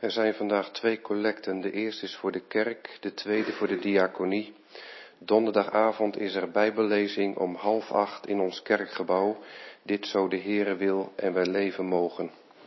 Er zijn vandaag 2 collecten. De eerste is voor de kerk, de tweede voor de diaconie. Donderdagavond is er bijbellezing om 7:30 in ons kerkgebouw. Dit zo de Heere wil en wij leven mogen.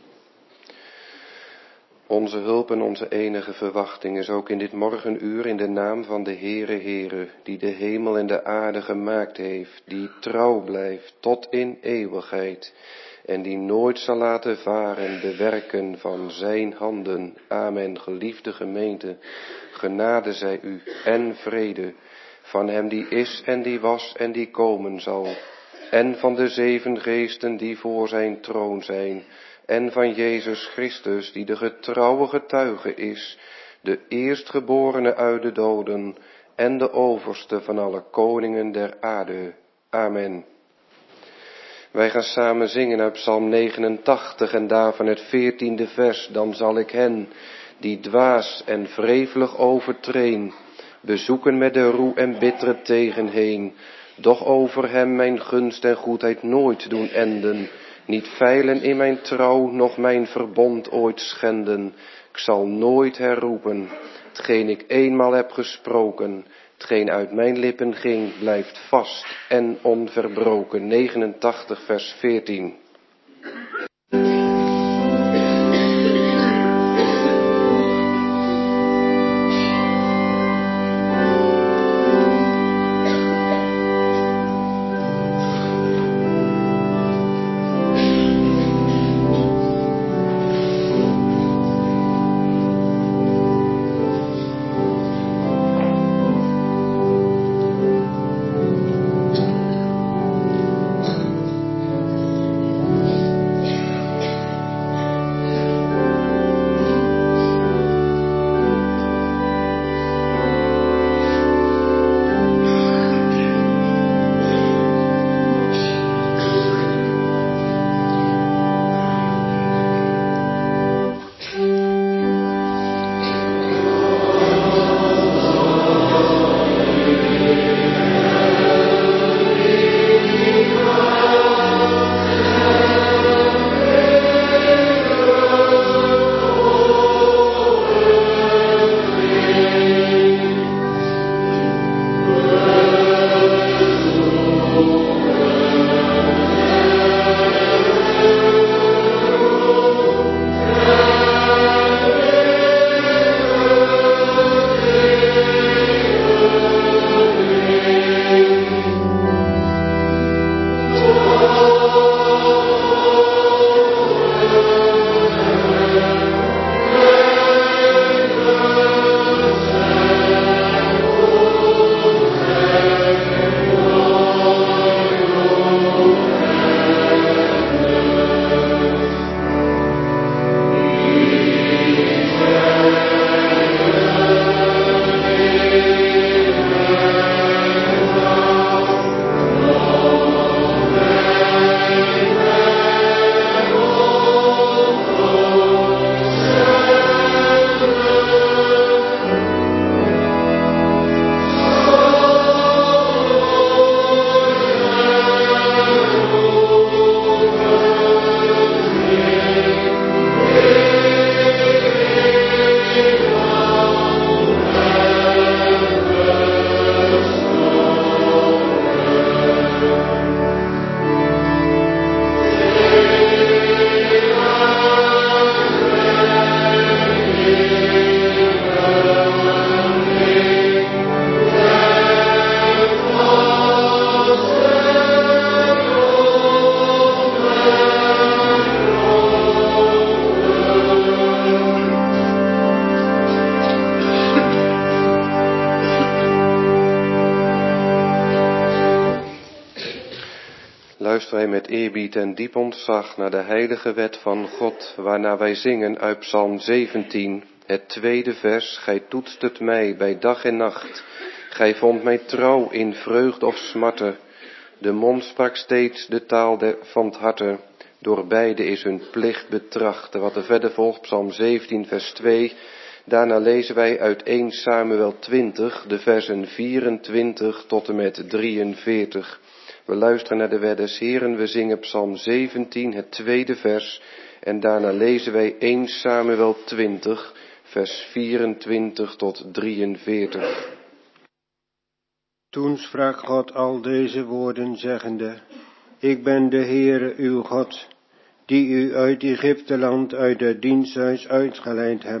Onze hulp en onze enige verwachting is ook in dit morgenuur in de naam van de Heere, die de hemel en de aarde gemaakt heeft, die trouw blijft tot in eeuwigheid en die nooit zal laten varen de werken van zijn handen. Amen. Geliefde gemeente, genade zij u en vrede van hem die is en die was en die komen zal, en van de 7 geesten die voor zijn troon zijn, en van Jezus Christus die de getrouwe getuige is, de eerstgeborene uit de doden en de overste van alle koningen der aarde. Amen. Wij gaan samen zingen uit Psalm 89 en daarvan het 14e vers. Dan zal ik hen die dwaas en wrevelig overtreen, bezoeken met de roe en bittere tegenheen. Doch over hem mijn gunst en goedheid nooit doen enden, niet veilen in mijn trouw, noch mijn verbond ooit schenden. Ik zal nooit herroepen, hetgeen ik eenmaal heb gesproken, hetgeen uit mijn lippen ging, blijft vast en onverbroken. 89 vers 14. Luisteren wij met eerbied en diep ontzag naar de heilige wet van God, waarna wij zingen uit Psalm 17, het 2e vers. Gij toetst het mij bij dag en nacht, gij vondt mij trouw in vreugde of smarte. De mond sprak steeds de taal van het harte, door beide is hun plicht betrachten. Wat er verder volgt, Psalm 17 vers 2. Daarna lezen wij uit 1 Samuel 20, de versen 24 tot en met 43. We luisteren naar de weddes. Heren, we zingen Psalm 17, het 2e vers En daarna lezen wij 1 Samuel 20, vers 24 tot 43. Toen sprak God al deze woorden, zeggende: Ik ben de Heere uw God, die u uit Egypteland, uit het diensthuis uitgeleid heb.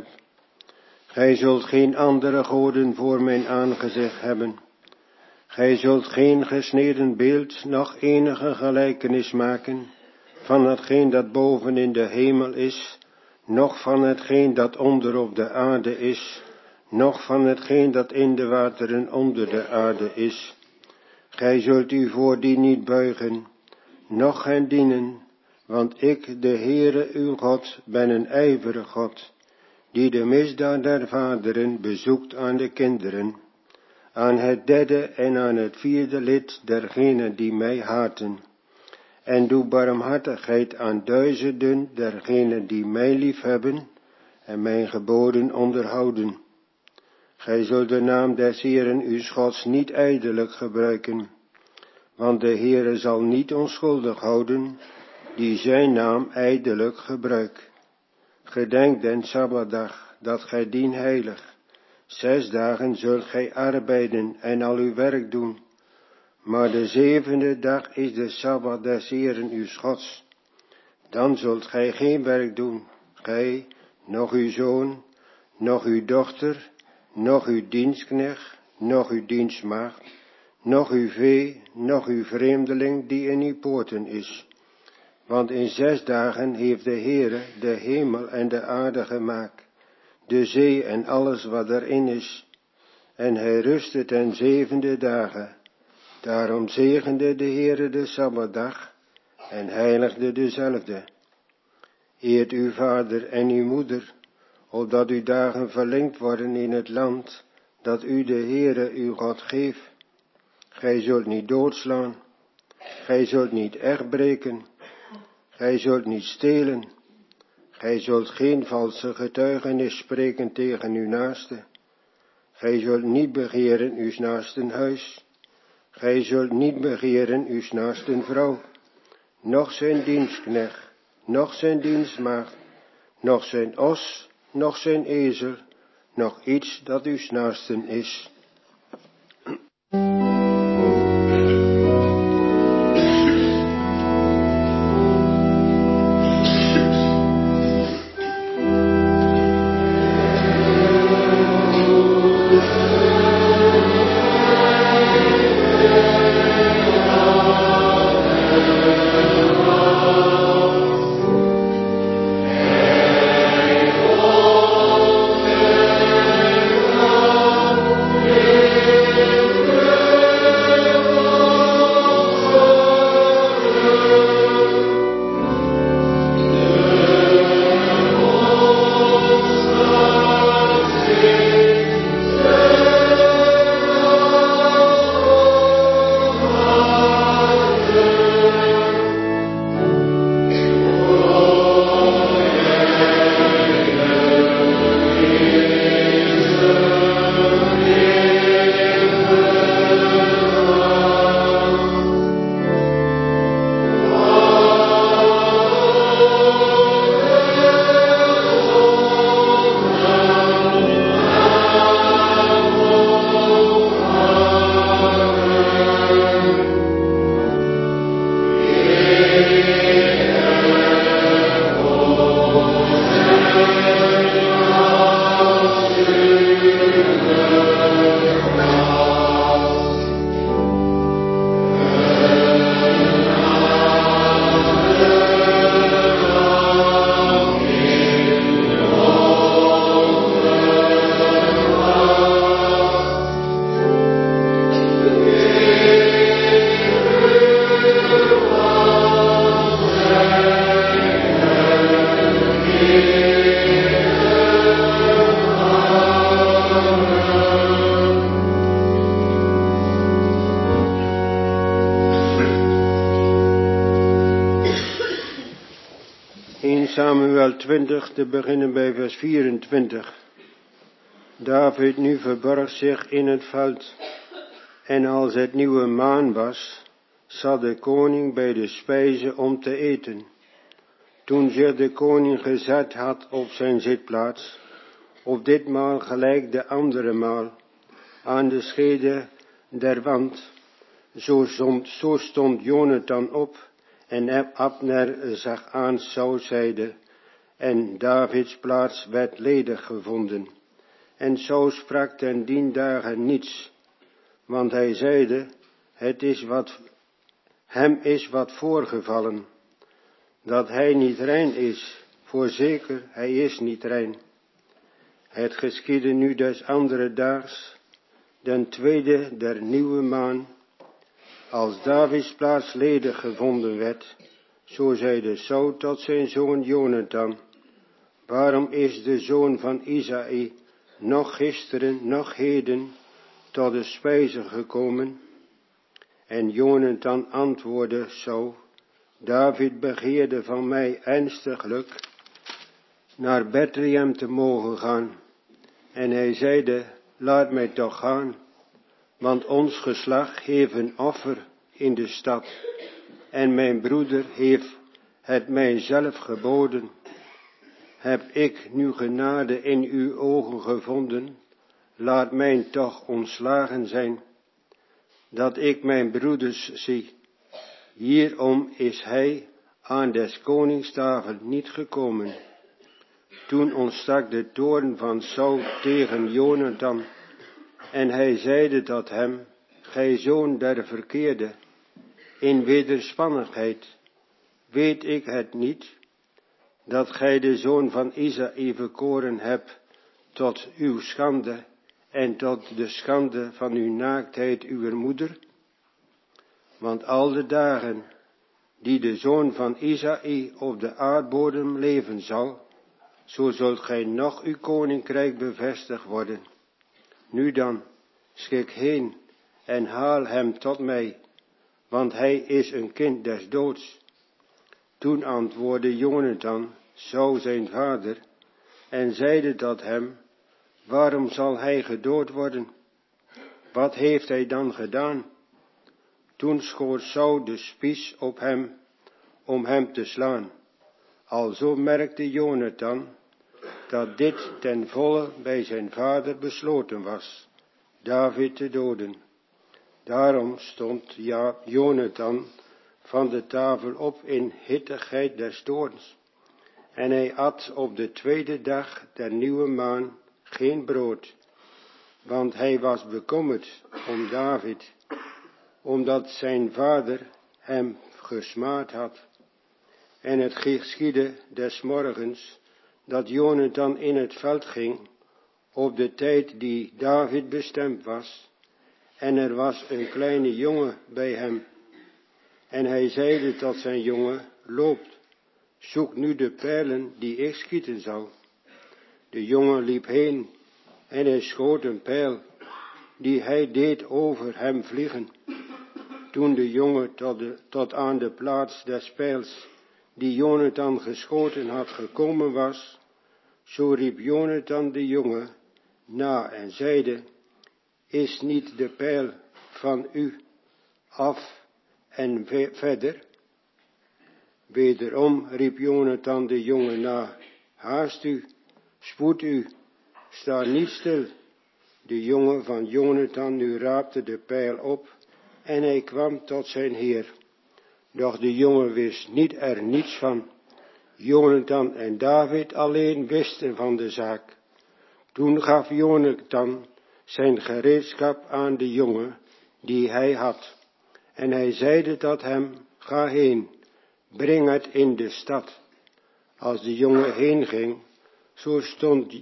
Gij zult geen andere goden voor mijn aangezicht hebben. Gij zult geen gesneden beeld, noch enige gelijkenis maken van hetgeen dat boven in de hemel is, noch van hetgeen dat onder op de aarde is, noch van hetgeen dat in de wateren onder de aarde is. Gij zult u voor die niet buigen, noch hen dienen, want ik, de Heere uw God, ben een ijverige God, die de misdaad der vaderen bezoekt aan de kinderen, aan het derde en aan het vierde lid dergenen die mij haten, en doe barmhartigheid aan duizenden dergenen die mij liefhebben en mijn geboden onderhouden. Gij zult de naam des Heeren uw Gods niet ijdelijk gebruiken, want de Heere zal niet onschuldig houden, die zijn naam ijdelijk gebruikt. Gedenk den Sabbatdag, dat gij dien heilig. 6 dagen zult gij arbeiden en al uw werk doen. Maar de 7e dag is de Sabbat des Heeren uw Gods. Dan zult gij geen werk doen, gij, noch uw zoon, noch uw dochter, noch uw dienstknecht, noch uw dienstmaagd, noch uw vee, noch uw vreemdeling die in uw poorten is. Want in 6 dagen heeft de Heere de hemel en de aarde gemaakt, de zee en alles wat erin is. En hij rustte ten 7e dagen. Daarom zegende de Heere de Sabbatdag en heiligde dezelfde. Eert uw vader en uw moeder, opdat uw dagen verlengd worden in het land dat u de Heere uw God geeft. Gij zult niet doodslaan, gij zult niet echt breken, gij zult niet stelen, gij zult geen valse getuigenis spreken tegen uw naaste, gij zult niet begeren uw naasten huis, gij zult niet begeren uw naasten vrouw, noch zijn dienstknecht, noch zijn dienstmaagd, noch zijn os, noch zijn ezel, noch iets dat uw naasten is. Samuel 20, te beginnen bij vers 24. David nu verborg zich in het veld, en als het nieuwe maan was, zat de koning bij de spijze om te eten. Toen zich de koning gezet had op zijn zitplaats, op ditmaal gelijk de andere maal, aan de schede der wand, zo stond Jonathan op, en Abner zag aan Saul zijde, en Davids plaats werd ledig gevonden. En Saul sprak ten dien dagen niets, want hij zeide, hem is wat voorgevallen, dat hij niet rein is, voorzeker hij is niet rein. Het geschiedde nu des andere daags, den tweede der nieuwe maan, als Davids plaats ledig gevonden werd, zo zeide Saul tot zijn zoon Jonathan, waarom is de zoon van Isaï nog gisteren, nog heden tot de spijze gekomen? En Jonathan antwoordde Saul, David begeerde van mij ernstiglijk naar Bethlehem te mogen gaan. En hij zeide, laat mij toch gaan, want ons geslacht heeft een offer in de stad, en mijn broeder heeft het mij zelf geboden. Heb ik nu genade in uw ogen gevonden, laat mij toch ontslagen zijn, dat ik mijn broeders zie. Hierom is hij aan des konings tafel niet gekomen. Toen ontstak de toorn van Saul tegen Jonathan, en hij zeide tot hem, gij zoon der verkeerde, in wederspannigheid, weet ik het niet, dat gij de zoon van Isaï verkoren hebt tot uw schande en tot de schande van uw naaktheid uw moeder? Want al de dagen die de zoon van Isaï op de aardbodem leven zal, zo zult gij nog uw koninkrijk bevestigd worden. Nu dan, schik heen en haal hem tot mij, want hij is een kind des doods. Toen antwoordde Jonathan, Saul zijn vader, en zeide tot hem, waarom zal hij gedood worden? Wat heeft hij dan gedaan? Toen schoot Saul de spies op hem, om hem te slaan. Alzo merkte Jonathan, dat dit ten volle bij zijn vader besloten was, David te doden. Daarom stond Jonathan van de tafel op in hittigheid des toorns. En hij at op de tweede dag der nieuwe maan geen brood, want hij was bekommerd om David, omdat zijn vader hem gesmaad had. En het geschiedde des morgens, dat Jonathan in het veld ging, op de tijd die David bestemd was, en er was een kleine jongen bij hem. En hij zeide tot zijn jongen, loopt, zoek nu de pijlen die ik schieten zal. De jongen liep heen, en hij schoot een pijl, die hij deed over hem vliegen. Toen de jongen tot aan de plaats des pijls, die Jonathan geschoten had, gekomen was, zo riep Jonathan de jongen na en zeide, is niet de pijl van u af en verder? Wederom riep Jonathan de jongen na, haast u, spoed u, sta niet stil. De jongen van Jonathan nu raapte de pijl op, en hij kwam tot zijn heer. Doch de jongen wist er niets van. Jonathan en David alleen wisten van de zaak. Toen gaf Jonathan zijn gereedschap aan de jongen die hij had. En hij zeide tot hem, ga heen, breng het in de stad. Als de jongen heen ging, zo stond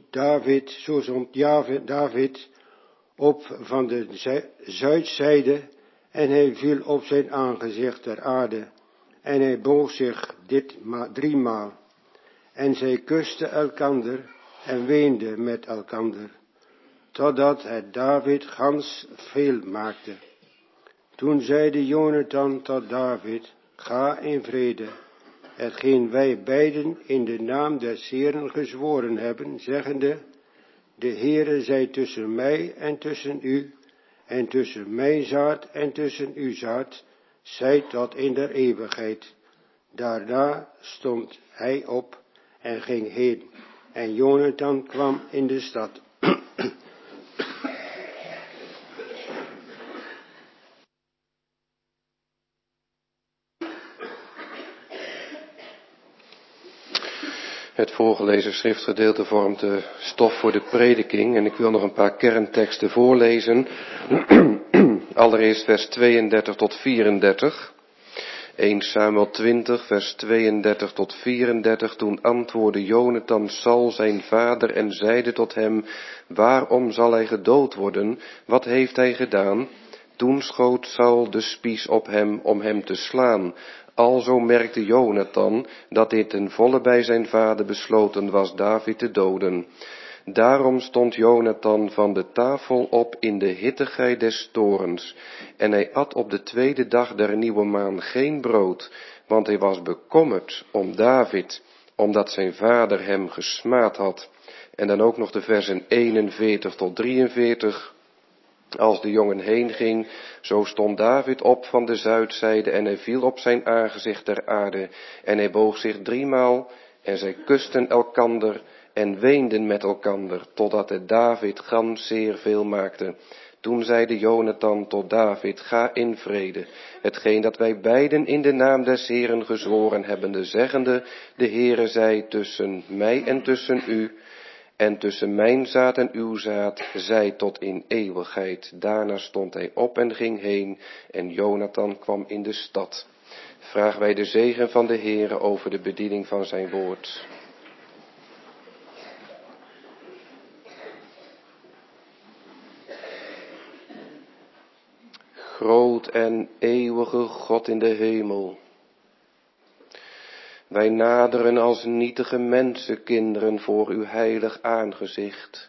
David op van de zuidzijde, en hij viel op zijn aangezicht ter aarde, en hij boog zich 3 en zij kusten elkander en weenden met elkander, totdat het David gans veel maakte. Toen zeide Jonathan tot David, ga in vrede, hetgeen wij beiden in de naam des Heeren gezworen hebben, zeggende, de Heere zij tussen mij en tussen u, en tussen mijn zaad en tussen uw zaad, zij tot in der eeuwigheid. Daarna stond hij op en ging heen. En Jonathan kwam in de stad. Het voorgelezen schriftgedeelte vormt de stof voor de prediking en ik wil nog een paar kernteksten voorlezen. Allereerst vers 32 tot 34. 1 Samuel 20 vers 32 tot 34. Toen antwoordde Jonathan Saul zijn vader en zeide tot hem: waarom zal hij gedood worden? Wat heeft hij gedaan? Toen schoot Saul de spies op hem om hem te slaan. Alzo merkte Jonathan dat dit ten volle bij zijn vader besloten was David te doden. Daarom stond Jonathan van de tafel op in de hittigheid des toorns. En hij at op de tweede dag der nieuwe maan geen brood, want hij was bekommerd om David, omdat zijn vader hem gesmaad had. En dan ook nog de versen 41 tot 43. Als de jongen heen ging, zo stond David op van de zuidzijde en hij viel op zijn aangezicht ter aarde. En hij boog zich 3 maal en zij kusten elkander en weenden met elkander, totdat het David gans zeer veel maakte. Toen zeide Jonathan tot David: ga in vrede, hetgeen dat wij beiden in de naam des Heeren gezworen hebbende, zeggende: de Heere zij tussen mij en tussen u, en tussen mijn zaad en uw zaad, zij tot in eeuwigheid. Daarna stond hij op en ging heen, en Jonathan kwam in de stad. Vragen wij de zegen van de Heere over de bediening van zijn woord. Groot en eeuwige God in de hemel, wij naderen als nietige mensenkinderen voor uw heilig aangezicht.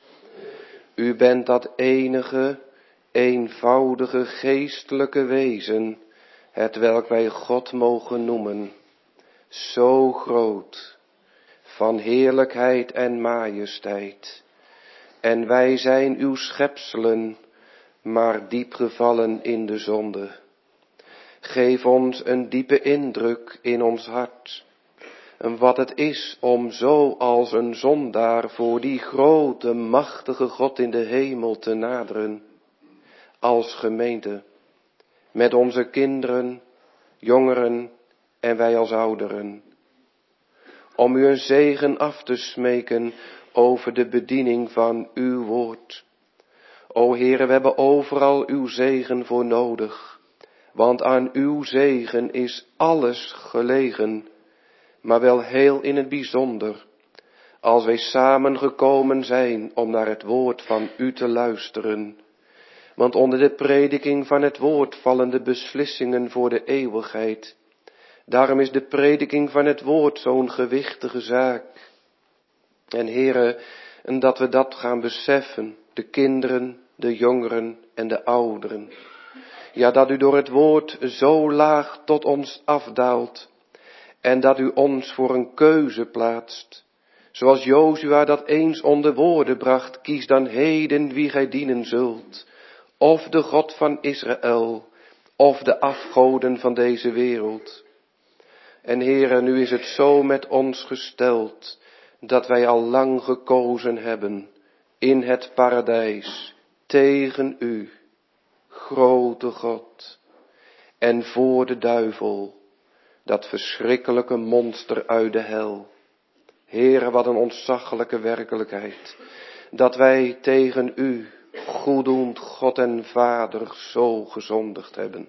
U bent dat enige, eenvoudige geestelijke wezen, hetwelk wij God mogen noemen, zo groot, van heerlijkheid en majesteit. En wij zijn uw schepselen, maar diep gevallen in de zonde. Geef ons een diepe indruk in ons hart, en wat het is om zo als een zondaar voor die grote, machtige God in de hemel te naderen, als gemeente, met onze kinderen, jongeren en wij als ouderen, om u een zegen af te smeken over de bediening van uw woord. O Heere, we hebben overal uw zegen voor nodig, want aan uw zegen is alles gelegen, maar wel heel in het bijzonder, als wij samengekomen zijn om naar het woord van u te luisteren. Want onder de prediking van het woord vallen de beslissingen voor de eeuwigheid. Daarom is de prediking van het woord zo'n gewichtige zaak. En Heere, en dat we dat gaan beseffen, de kinderen, de jongeren en de ouderen. Ja, dat u door het woord zo laag tot ons afdaalt en dat u ons voor een keuze plaatst. Zoals Jozua dat eens onder woorden bracht: kies dan heden wie gij dienen zult. Of de God van Israël, of de afgoden van deze wereld. En Heere, nu is het zo met ons gesteld, dat wij al lang gekozen hebben in het paradijs tegen u, grote God, en voor de duivel, dat verschrikkelijke monster uit de hel. Heere, wat een ontzaglijke werkelijkheid, dat wij tegen u, goeddoend God en Vader, zo gezondigd hebben.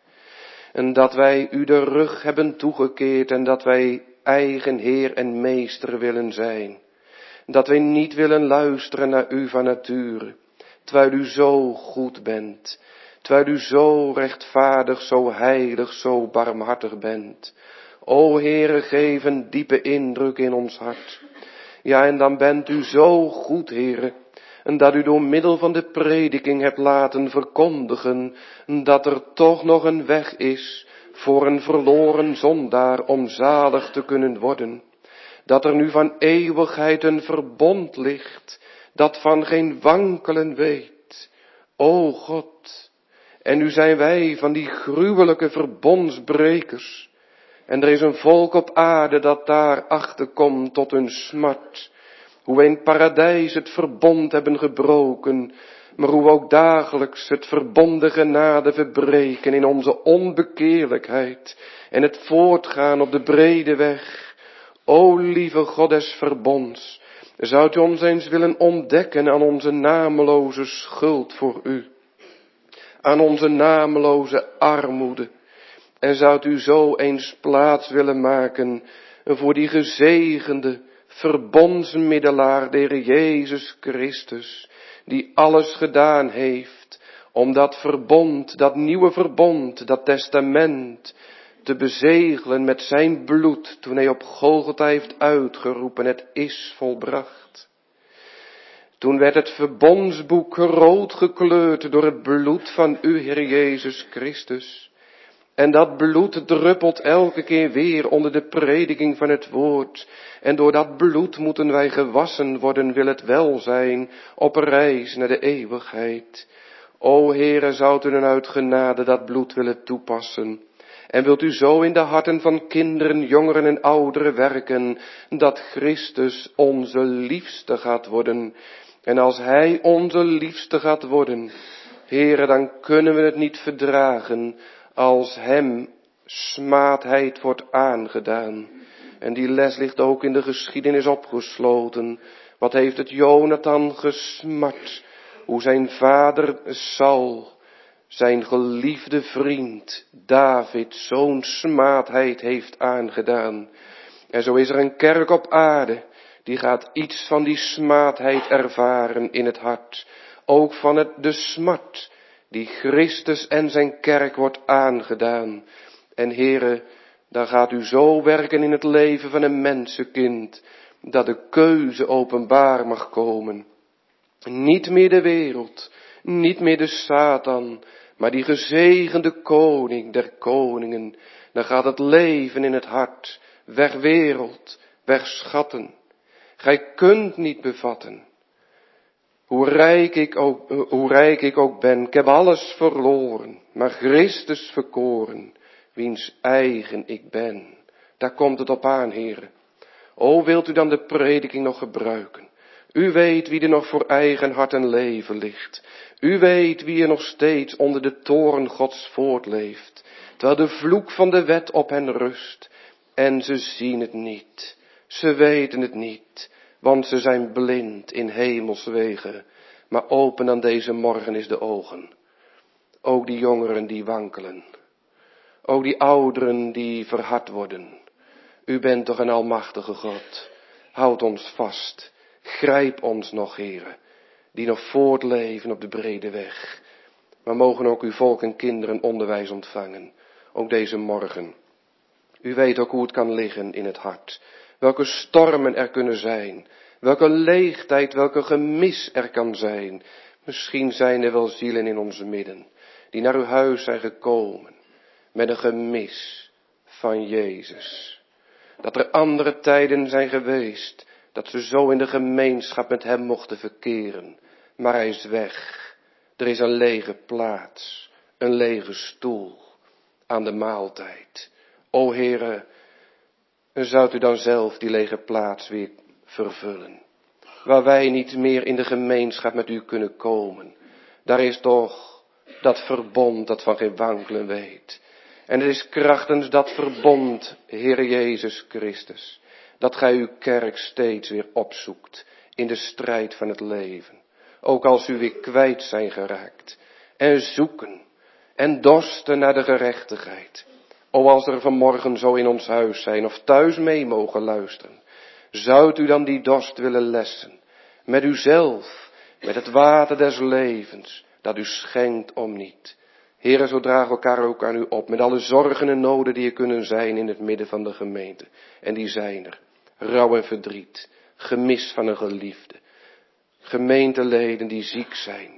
En dat wij u de rug hebben toegekeerd en dat wij eigen Heer en Meester willen zijn. Dat wij niet willen luisteren naar u van nature, terwijl u zo goed bent. Terwijl u zo rechtvaardig, zo heilig, zo barmhartig bent. O Heere, geef een diepe indruk in ons hart. Ja, en dan bent u zo goed, Heere, en dat u door middel van de prediking hebt laten verkondigen dat er toch nog een weg is voor een verloren zondaar om zalig te kunnen worden. Dat er nu van eeuwigheid een verbond ligt, dat van geen wankelen weet. O God, en nu zijn wij van die gruwelijke verbondsbrekers. En er is een volk op aarde dat daar achterkomt tot hun smart. Hoe wij in paradijs het verbond hebben gebroken, maar hoe we ook dagelijks het verbonden genade verbreken in onze onbekeerlijkheid en het voortgaan op de brede weg. O lieve God des verbonds, zoudt u ons eens willen ontdekken aan onze nameloze schuld voor u, aan onze nameloze armoede, en zoudt u zo eens plaats willen maken voor die gezegende verbondsmiddelaar, de Heer Jezus Christus, die alles gedaan heeft om dat verbond, dat nieuwe verbond, dat testament te bezegelen met zijn bloed, toen hij op Golgotha heeft uitgeroepen, het is volbracht. Toen werd het verbondsboek rood gekleurd door het bloed van u, Heer Jezus Christus. En dat bloed druppelt elke keer weer onder de prediking van het woord. En door dat bloed moeten wij gewassen worden, wil het wel zijn, op reis naar de eeuwigheid. O Heere, zoudt u dan uit genade dat bloed willen toepassen? En wilt u zo in de harten van kinderen, jongeren en ouderen werken, dat Christus onze liefste gaat worden. En als Hij onze liefste gaat worden, Heere, dan kunnen we het niet verdragen als hem smaadheid wordt aangedaan. En die les ligt ook in de geschiedenis opgesloten. Wat heeft het Jonathan gesmart, hoe zijn vader Saul, zijn geliefde vriend David, zo'n smaadheid heeft aangedaan. En zo is er een kerk op aarde, die gaat iets van die smaadheid ervaren in het hart. Ook van de smart die Christus en zijn kerk wordt aangedaan. En Heere, dan gaat u zo werken in het leven van een mensenkind, dat de keuze openbaar mag komen. Niet meer de wereld, niet meer de Satan, maar die gezegende koning der koningen. Dan gaat het leven in het hart, weg wereld, weg schatten. Gij kunt niet bevatten. Hoe rijk ik ook ben, ik heb alles verloren, maar Christus verkoren, wiens eigen ik ben. Daar komt het op aan, Heere. O, wilt u dan de prediking nog gebruiken? U weet wie er nog voor eigen hart en leven ligt. U weet wie er nog steeds onder de toorn Gods voortleeft, terwijl de vloek van de wet op hen rust. En ze zien het niet, ze weten het niet, want ze zijn blind in hemelswegen. Maar open aan deze morgen is de ogen. Ook die jongeren die wankelen. Ook die ouderen die verhard worden. U bent toch een almachtige God. Houd ons vast. Grijp ons nog, Heere, die nog voortleven op de brede weg. Maar mogen ook uw volk en kinderen onderwijs ontvangen. Ook deze morgen. U weet ook hoe het kan liggen in het hart. Welke stormen er kunnen zijn. Welke leegtijd, welke gemis er kan zijn. Misschien zijn er wel zielen in onze midden, die naar uw huis zijn gekomen, met een gemis van Jezus. Dat er andere tijden zijn geweest, dat ze zo in de gemeenschap met hem mochten verkeren. Maar hij is weg. Er is een lege plaats, een lege stoel aan de maaltijd. O Heere, zoudt u dan zelf die lege plaats weer vervullen, waar wij niet meer in de gemeenschap met u kunnen komen. Daar is toch dat verbond dat van geen wankelen weet. En het is krachtens dat verbond, Heere Jezus Christus, dat gij uw kerk steeds weer opzoekt in de strijd van het leven. Ook als u weer kwijt zijn geraakt. En zoeken en dorsten naar de gerechtigheid. O, als er vanmorgen zo in ons huis zijn of thuis mee mogen luisteren. Zoudt u dan die dorst willen lessen, met uzelf, met het water des levens, dat u schenkt om niet. Heere, zo dragen we elkaar ook aan u op, met alle zorgen en noden die er kunnen zijn in het midden van de gemeente. En die zijn er. Rouw en verdriet, gemis van een geliefde. Gemeenteleden die ziek zijn,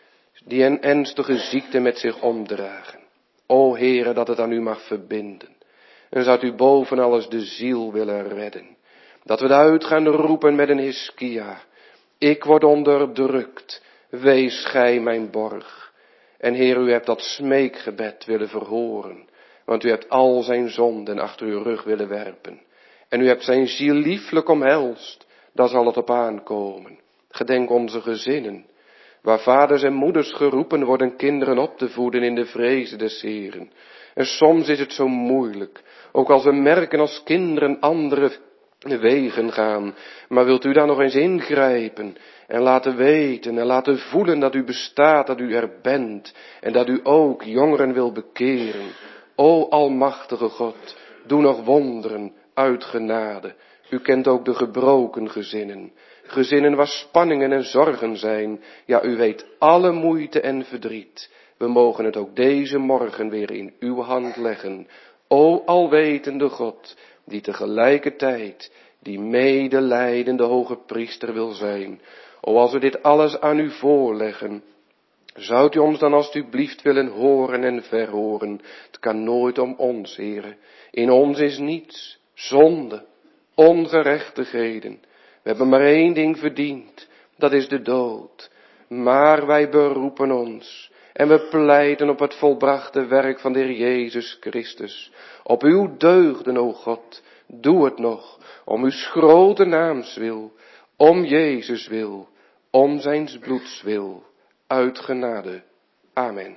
die een ernstige ziekte met zich omdragen. O Heere, dat het aan u mag verbinden. En zou u boven alles de ziel willen redden. Dat we eruit gaan roepen met een Hiskia. Ik word onderdrukt, wees gij mijn borg. En Heer, u hebt dat smeekgebed willen verhoren. Want u hebt al zijn zonden achter uw rug willen werpen. En u hebt zijn ziel lieflijk omhelst. Daar zal het op aankomen. Gedenk onze gezinnen. Waar vaders en moeders geroepen worden kinderen op te voeden in de vreze des Heeren. En soms is het zo moeilijk. Ook als we merken als kinderen andere wegen gaan. Maar wilt u daar nog eens ingrijpen. En laten weten en laten voelen dat u bestaat, dat u er bent. En dat u ook jongeren wil bekeren. O almachtige God, doe nog wonderen uit genade. U kent ook de gebroken gezinnen. Gezinnen waar spanningen en zorgen zijn. Ja, u weet alle moeite en verdriet. We mogen het ook deze morgen weer in uw hand leggen. O alwetende God, die tegelijkertijd die medelijdende hoge priester wil zijn. O, als we dit alles aan u voorleggen, zoudt u ons dan alstublieft willen horen en verhoren. Het kan nooit om ons, Heere. In ons is niets, zonde, ongerechtigheden. We hebben maar één ding verdiend, dat is de dood. Maar wij beroepen ons en we pleiten op het volbrachte werk van de Heer Jezus Christus. Op uw deugden, o God, doe het nog, om uw grote naams wil, om Jezus wil, om zijns bloeds wil, uit genade. Amen.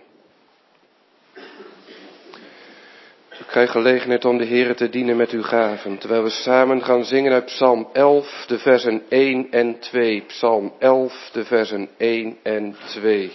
Ik krijg gelegenheid om de Heere te dienen met uw gaven, terwijl we samen gaan zingen uit Psalm 11, de versen 1 en 2. Psalm 11, de versen 1 en 2.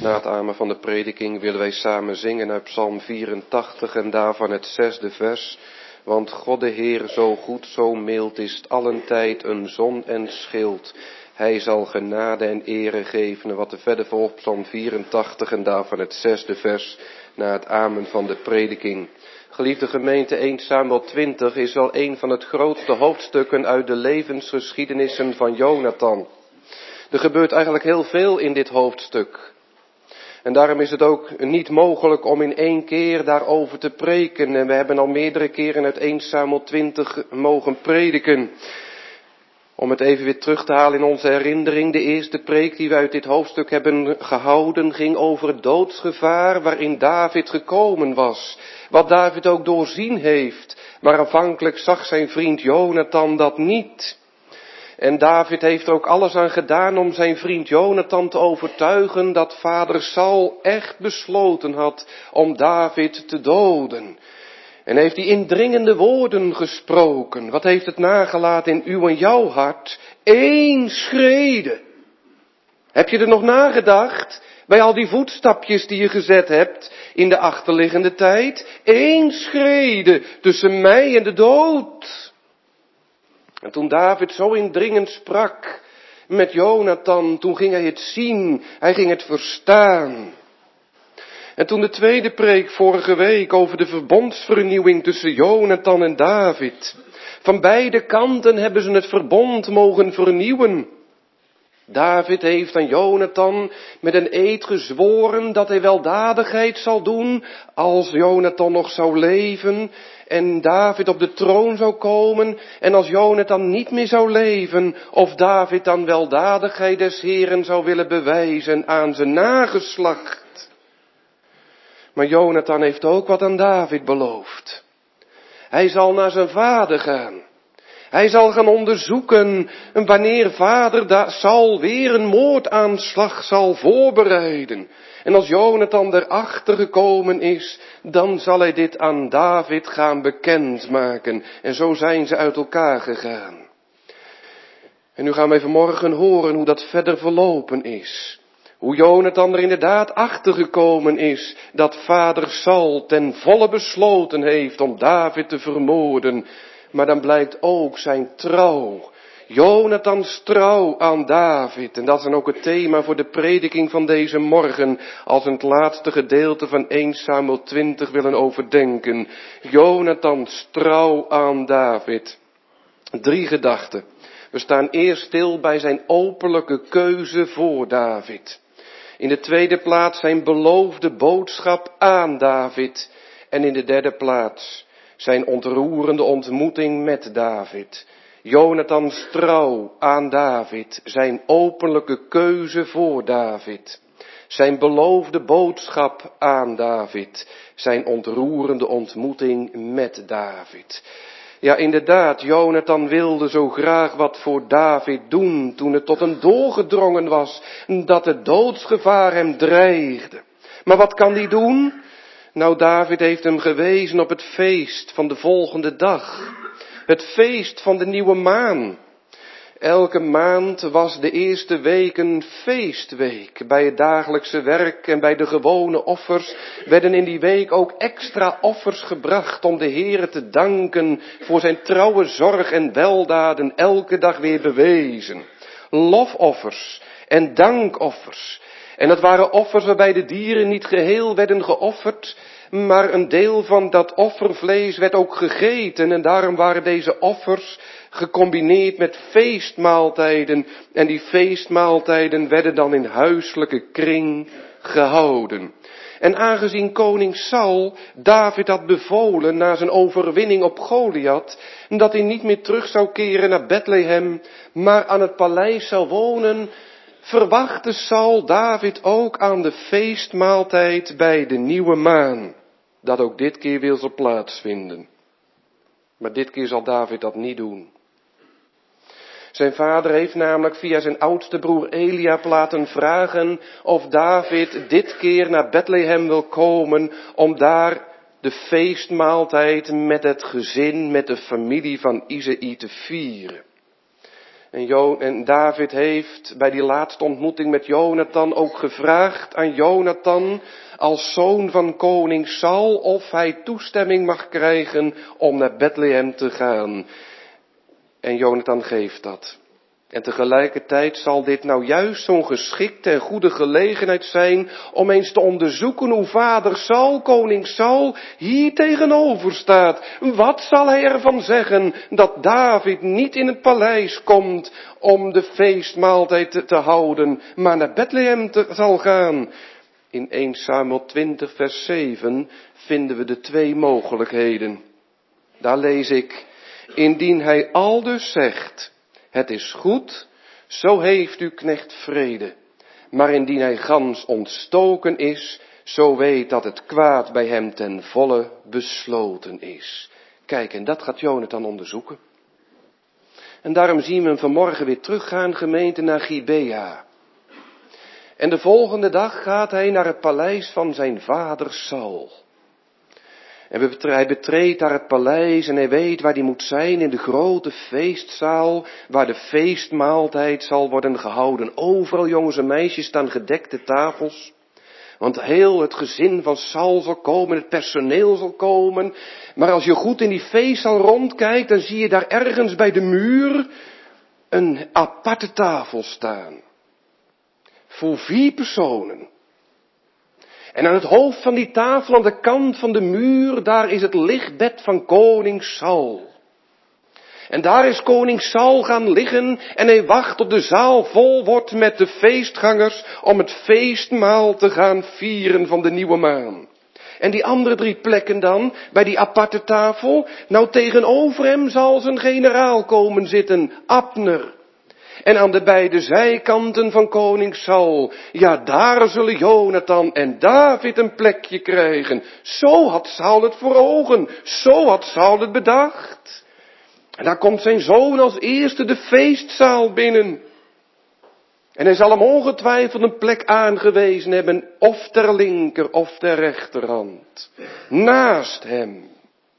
Na het amen van de prediking willen wij samen zingen uit Psalm 84 en daarvan het 6e vers. Want God de Heer zo goed, zo mild is allentijd een zon en schild. Hij zal genade en ere geven. En wat er verder volgt, Psalm 84 en daarvan het 6e vers na het amen van de prediking. Geliefde gemeente, 1 Samuel 20 is wel een van het grootste hoofdstukken uit de levensgeschiedenissen van Jonathan. Er gebeurt eigenlijk heel veel in dit hoofdstuk. En daarom is het ook niet mogelijk om in één keer daarover te preken. En we hebben al meerdere keren uit 1 Samuel 20 mogen prediken. Om het even weer terug te halen in onze herinnering. De eerste preek die we uit dit hoofdstuk hebben gehouden ging over het doodsgevaar waarin David gekomen was. Wat David ook doorzien heeft. Maar aanvankelijk zag zijn vriend Jonathan dat niet. En David heeft er ook alles aan gedaan om zijn vriend Jonathan te overtuigen dat vader Saul echt besloten had om David te doden. En heeft hij indringende woorden gesproken. Wat heeft het nagelaten in uw en jouw hart? 1 schrede. Heb je er nog nagedacht? Bij al die voetstapjes die je gezet hebt in de achterliggende tijd? 1 schrede tussen mij en de dood. En toen David zo indringend sprak met Jonathan, toen ging hij het zien, hij ging het verstaan. En toen de tweede preek vorige week over de verbondsvernieuwing tussen Jonathan en David. Van beide kanten hebben ze het verbond mogen vernieuwen. David heeft aan Jonathan met een eed gezworen dat hij weldadigheid zal doen als Jonathan nog zou leven en David op de troon zou komen en als Jonathan niet meer zou leven of David dan weldadigheid des Heeren zou willen bewijzen aan zijn nageslacht. Maar Jonathan heeft ook wat aan David beloofd. Hij zal naar zijn vader gaan. Hij zal gaan onderzoeken wanneer vader Saul weer een moordaanslag zal voorbereiden. En als Jonathan erachter gekomen is, dan zal hij dit aan David gaan bekendmaken. En zo zijn ze uit elkaar gegaan. En nu gaan wij vanmorgen horen hoe dat verder verlopen is. Hoe Jonathan er inderdaad achter gekomen is dat vader Saul ten volle besloten heeft om David te vermoorden. Maar dan blijkt ook zijn trouw. Jonathans trouw aan David. En dat is dan ook het thema voor de prediking van deze morgen. Als we het laatste gedeelte van 1 Samuel 20 willen overdenken. Jonathans trouw aan David. 3 gedachten. We staan eerst stil bij zijn openlijke keuze voor David. In de tweede plaats zijn beloofde boodschap aan David. En in de derde plaats zijn ontroerende ontmoeting met David. Jonathans trouw aan David. Zijn openlijke keuze voor David. Zijn beloofde boodschap aan David. Zijn ontroerende ontmoeting met David. Ja, inderdaad, Jonathan wilde zo graag wat voor David doen toen het tot hem doorgedrongen was dat het doodsgevaar hem dreigde. Maar wat kan hij doen? Nou, David heeft hem gewezen op het feest van de volgende dag. Het feest van de nieuwe maan. Elke maand was de eerste week een feestweek. Bij het dagelijkse werk en bij de gewone offers werden in die week ook extra offers gebracht om de Heere te danken voor zijn trouwe zorg en weldaden elke dag weer bewezen. Lofoffers en dankoffers. En dat waren offers waarbij de dieren niet geheel werden geofferd, maar een deel van dat offervlees werd ook gegeten. En daarom waren deze offers gecombineerd met feestmaaltijden. En die feestmaaltijden werden dan in huiselijke kring gehouden. En aangezien koning Saul David had bevolen na zijn overwinning op Goliath, dat hij niet meer terug zou keren naar Bethlehem, maar aan het paleis zou wonen, verwachtte Saul David ook aan de feestmaaltijd bij de nieuwe maan. Dat ook dit keer weer zal plaatsvinden. Maar dit keer zal David dat niet doen. Zijn vader heeft namelijk via zijn oudste broer Eliab laten vragen of David dit keer naar Bethlehem wil komen om daar de feestmaaltijd met het gezin, met de familie van Isaï te vieren. En David heeft bij die laatste ontmoeting met Jonathan ook gevraagd aan Jonathan als zoon van koning Saul of hij toestemming mag krijgen om naar Bethlehem te gaan. En Jonathan geeft dat. En tegelijkertijd zal dit nou juist zo'n geschikte en goede gelegenheid zijn om eens te onderzoeken hoe vader Saul, koning Saul, hier tegenover staat. Wat zal hij ervan zeggen dat David niet in het paleis komt om de feestmaaltijd te houden, maar naar Bethlehem zal gaan? In 1 Samuel 20 vers 7 vinden we de twee mogelijkheden. Daar lees ik, indien hij aldus zegt, het is goed, zo heeft uw knecht vrede. Maar indien hij gans ontstoken is, zo weet dat het kwaad bij hem ten volle besloten is. Kijk, en dat gaat Jonathan onderzoeken. En daarom zien we hem vanmorgen weer teruggaan, gemeente, naar Gibea. En de volgende dag gaat hij naar het paleis van zijn vader Saul. En hij betreedt daar het paleis en hij weet waar hij moet zijn, in de grote feestzaal, waar de feestmaaltijd zal worden gehouden. Overal, jongens en meisjes, staan gedekte tafels. Want heel het gezin van Saul zal komen, het personeel zal komen. Maar als je goed in die feestzaal rondkijkt, dan zie je daar ergens bij de muur een aparte tafel staan. Voor 4 personen. En aan het hoofd van die tafel, aan de kant van de muur, daar is het lichtbed van koning Saul. En daar is koning Saul gaan liggen en hij wacht tot de zaal vol wordt met de feestgangers om het feestmaal te gaan vieren van de nieuwe maan. En die andere 3 plekken dan, bij die aparte tafel, nou tegenover hem zal zijn generaal komen zitten, Abner. En aan de beide zijkanten van koning Saul, ja, daar zullen Jonathan en David een plekje krijgen. Zo had Saul het voor ogen, zo had Saul het bedacht. En daar komt zijn zoon als eerste de feestzaal binnen. En hij zal hem ongetwijfeld een plek aangewezen hebben, of ter linker of ter rechterhand. Naast hem.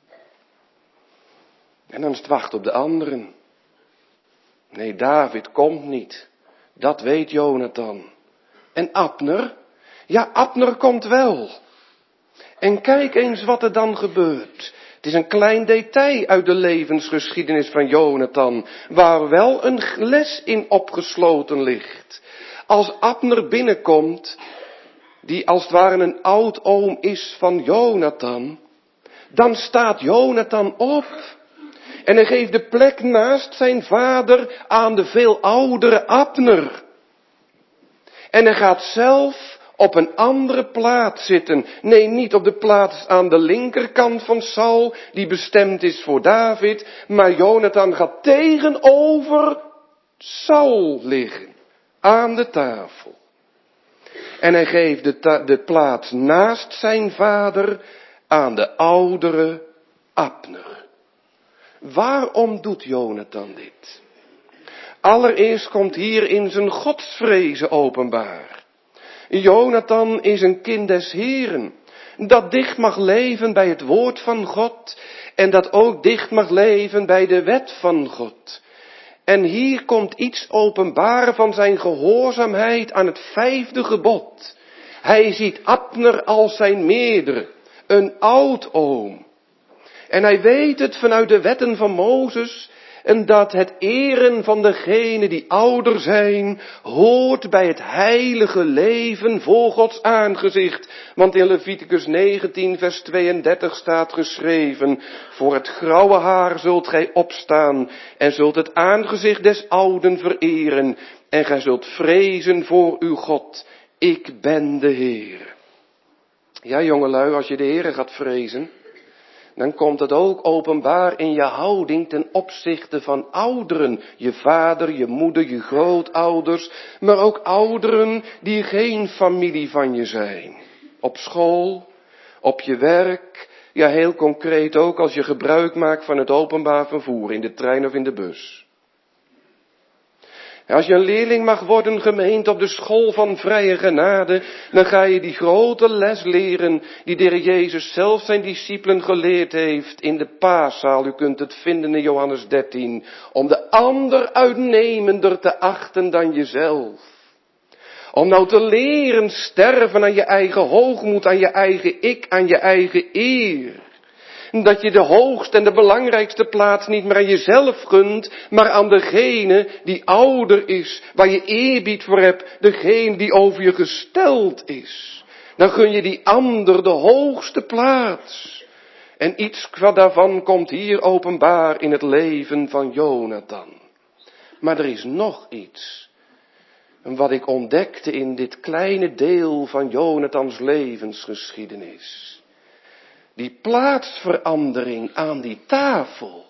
En dan is het wachten op de anderen. Nee, David komt niet. Dat weet Jonathan. En Abner? Ja, Abner komt wel. En kijk eens wat er dan gebeurt. Het is een klein detail uit de levensgeschiedenis van Jonathan, waar wel een les in opgesloten ligt. Als Abner binnenkomt, die als het ware een oudoom is van Jonathan, dan staat Jonathan op. En hij geeft de plek naast zijn vader aan de veel oudere Abner. En hij gaat zelf op een andere plaats zitten. Nee, niet op de plaats aan de linkerkant van Saul, die bestemd is voor David. Maar Jonathan gaat tegenover Saul liggen, aan de tafel. En hij geeft de plaats naast zijn vader aan de oudere Abner. Waarom doet Jonathan dit? Allereerst komt hier in zijn godsvrezen openbaar. Jonathan is een kind des Heren, dat dicht mag leven bij het woord van God en dat ook dicht mag leven bij de wet van God. En hier komt iets openbaar van zijn gehoorzaamheid aan het 5e gebod. Hij ziet Abner als zijn meerdere, een oudoom. En hij weet het vanuit de wetten van Mozes, en dat het eren van degenen die ouder zijn, hoort bij het heilige leven voor Gods aangezicht. Want in Leviticus 19 vers 32 staat geschreven, voor het grauwe haar zult gij opstaan en zult het aangezicht des ouden vereren en gij zult vrezen voor uw God. Ik ben de Heer. Ja, jongelui, als je de Heer gaat vrezen, dan komt het ook openbaar in je houding ten opzichte van ouderen. Je vader, je moeder, je grootouders, maar ook ouderen die geen familie van je zijn. Op school, op je werk, ja heel concreet ook als je gebruik maakt van het openbaar vervoer, in de trein of in de bus. Als je een leerling mag worden, gemeente, op de school van vrije genade, dan ga je die grote les leren die de Heer Jezus zelf zijn discipelen geleerd heeft in de paaszaal. U kunt het vinden in Johannes 13. Om de ander uitnemender te achten dan jezelf. Om nou te leren sterven aan je eigen hoogmoed, aan je eigen ik, aan je eigen eer. Dat je de hoogste en de belangrijkste plaats niet meer aan jezelf gunt, maar aan degene die ouder is, waar je eerbied voor hebt, degene die over je gesteld is. Dan gun je die ander de hoogste plaats. En iets daarvan komt hier openbaar in het leven van Jonathan. Maar er is nog iets. Wat ik ontdekte in dit kleine deel van Jonathans levensgeschiedenis. Die plaatsverandering aan die tafel.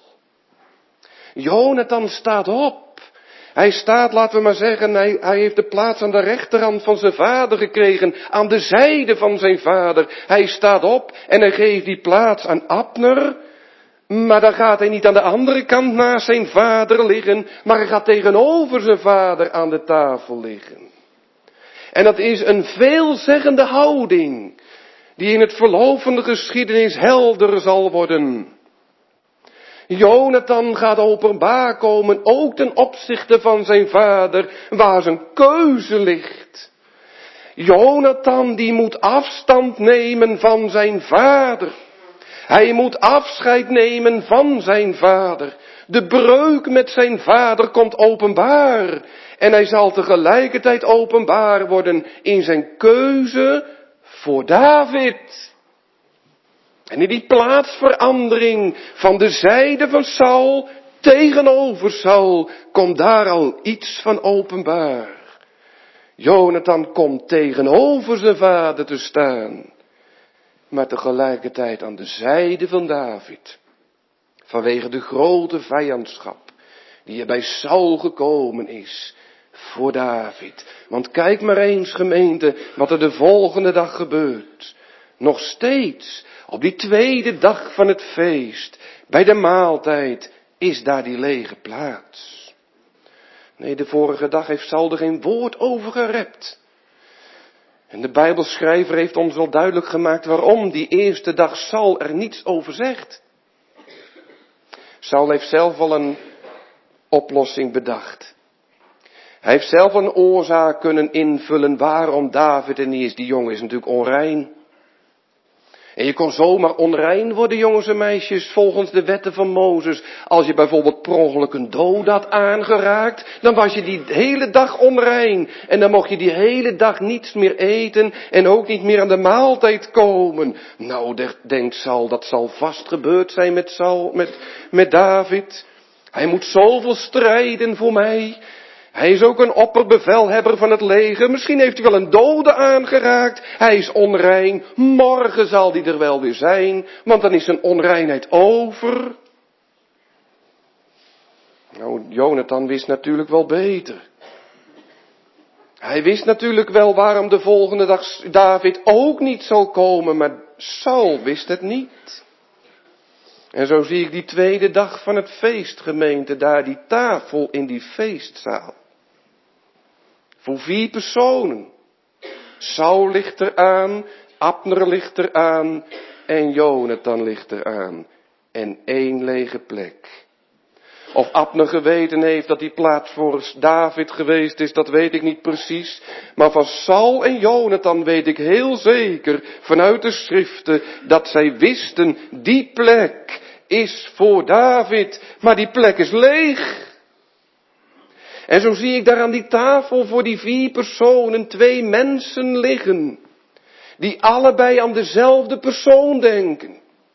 Jonathan staat op. Hij staat, laten we maar zeggen, hij heeft de plaats aan de rechterhand van zijn vader gekregen. Aan de zijde van zijn vader. Hij staat op en hij geeft die plaats aan Abner. Maar dan gaat hij niet aan de andere kant naast zijn vader liggen. Maar hij gaat tegenover zijn vader aan de tafel liggen. En dat is een veelzeggende houding. Die in het verloop van de geschiedenis helder zal worden. Jonathan gaat openbaar komen, ook ten opzichte van zijn vader, waar zijn keuze ligt. Jonathan die moet afstand nemen van zijn vader. Hij moet afscheid nemen van zijn vader. De breuk met zijn vader komt openbaar. En hij zal tegelijkertijd openbaar worden in zijn keuze voor David. En in die plaatsverandering van de zijde van Saul tegenover Saul komt daar al iets van openbaar. Jonathan komt tegenover zijn vader te staan, maar tegelijkertijd aan de zijde van David. Vanwege de grote vijandschap die er bij Saul gekomen is voor David. Want kijk maar eens, gemeente, wat er de volgende dag gebeurt. Nog steeds, op die tweede dag van het feest, bij de maaltijd, is daar die lege plaats. Nee, de vorige dag heeft Saul er geen woord over gerept. En de Bijbelschrijver heeft ons wel duidelijk gemaakt waarom die eerste dag Saul er niets over zegt. Saul heeft zelf al een oplossing bedacht. Hij heeft zelf een oorzaak kunnen invullen waarom David er niet is. Die jongen is natuurlijk onrein. En je kon zomaar onrein worden, jongens en meisjes, volgens de wetten van Mozes. Als je bijvoorbeeld per ongeluk een dode had aangeraakt, dan was je die hele dag onrein. En dan mocht je die hele dag niets meer eten en ook niet meer aan de maaltijd komen. Nou, denkt Saul, dat zal vast gebeurd zijn met David. Hij moet zoveel strijden voor mij. Hij is ook een opperbevelhebber van het leger. Misschien heeft hij wel een dode aangeraakt. Hij is onrein. Morgen zal hij er wel weer zijn. Want dan is zijn onreinheid over. Nou, Jonathan wist natuurlijk wel beter. Hij wist natuurlijk wel waarom de volgende dag David ook niet zal komen. Maar Saul wist het niet. En zo zie ik die tweede dag van het feest, gemeente, daar die tafel in die feestzaal. Voor 4 personen. Saul ligt eraan, Abner ligt eraan en Jonathan ligt eraan. En 1 lege plek. Of Abner geweten heeft dat die plaats voor David geweest is, dat weet ik niet precies. Maar van Saul en Jonathan weet ik heel zeker vanuit de schriften dat zij wisten, die plek is voor David, maar die plek is leeg. En zo zie ik daar aan die tafel voor die 4 personen 2 mensen liggen, die allebei aan dezelfde persoon denken.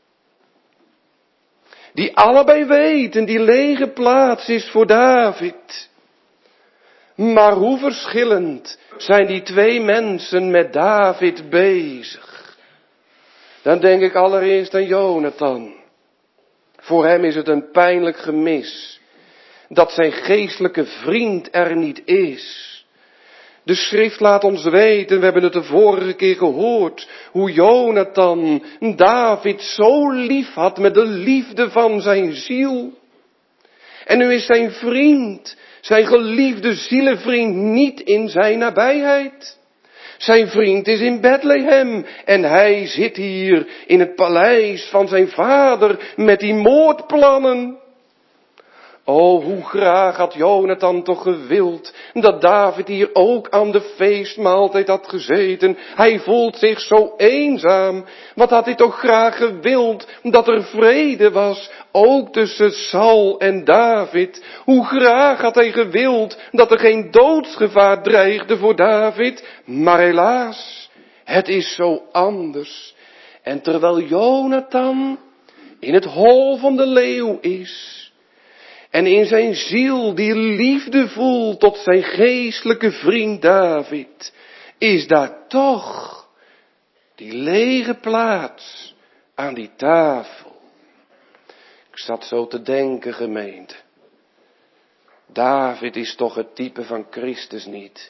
Die allebei weten, die lege plaats is voor David. Maar hoe verschillend zijn die 2 mensen met David bezig? Dan denk ik allereerst aan Jonathan. Voor hem is het een pijnlijk gemis dat zijn geestelijke vriend er niet is. De schrift laat ons weten, we hebben het de vorige keer gehoord, hoe Jonathan David zo lief had met de liefde van zijn ziel. En nu is zijn vriend, zijn geliefde zielenvriend, niet in zijn nabijheid. Zijn vriend is in Bethlehem en hij zit hier in het paleis van zijn vader met die moordplannen. Oh, hoe graag had Jonathan toch gewild dat David hier ook aan de feestmaaltijd had gezeten. Hij voelt zich zo eenzaam. Wat had hij toch graag gewild dat er vrede was, ook tussen Saul en David. Hoe graag had hij gewild dat er geen doodsgevaar dreigde voor David. Maar helaas, het is zo anders. En terwijl Jonathan in het hol van de leeuw is, en in zijn ziel die liefde voelt tot zijn geestelijke vriend David, is daar toch die lege plaats aan die tafel. Ik zat zo te denken, gemeente. David is toch het type van Christus niet.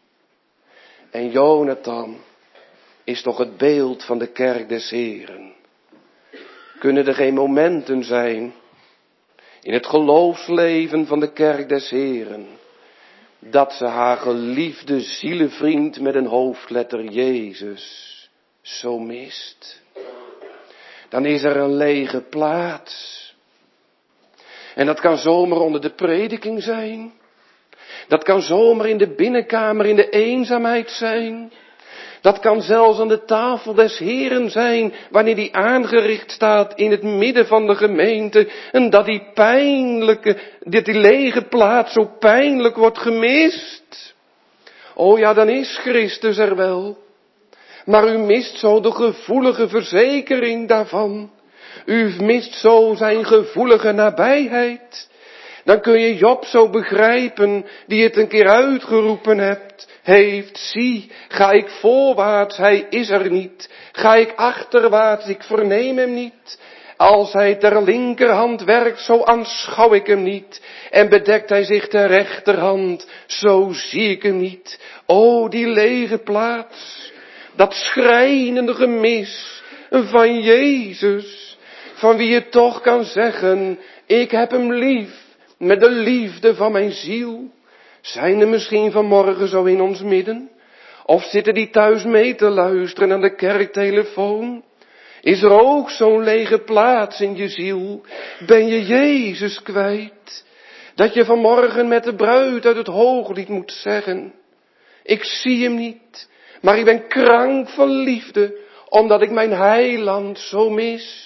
En Jonathan is toch het beeld van de kerk des Heren. Kunnen er geen momenten zijn in het geloofsleven van de kerk des Heren, dat ze haar geliefde zielenvriend met een hoofdletter Jezus zo mist? Dan is er een lege plaats. En dat kan zomaar onder de prediking zijn. Dat kan zomaar in de binnenkamer in de eenzaamheid zijn. Dat kan zelfs aan de tafel des Heren zijn, wanneer die aangericht staat in het midden van de gemeente. En dat die lege plaats zo pijnlijk wordt gemist. Oh ja, dan is Christus er wel. Maar u mist zo de gevoelige verzekering daarvan. U mist zo zijn gevoelige nabijheid. Dan kun je Job zo begrijpen, die het een keer uitgeroepen heeft. Zie, ga ik voorwaarts, hij is er niet. Ga ik achterwaarts, ik verneem hem niet. Als hij ter linkerhand werkt, zo aanschouw ik hem niet. En bedekt hij zich ter rechterhand, zo zie ik hem niet. O, die lege plaats, dat schrijnende gemis van Jezus, van wie je toch kan zeggen, ik heb hem lief. Met de liefde van mijn ziel. Zijn er misschien vanmorgen zo in ons midden? Of zitten die thuis mee te luisteren aan de kerktelefoon? Is er ook zo'n lege plaats in je ziel? Ben je Jezus kwijt? Dat je vanmorgen met de bruid uit het hooglied moet zeggen, ik zie hem niet, maar ik ben krank van liefde, omdat ik mijn heiland zo mis.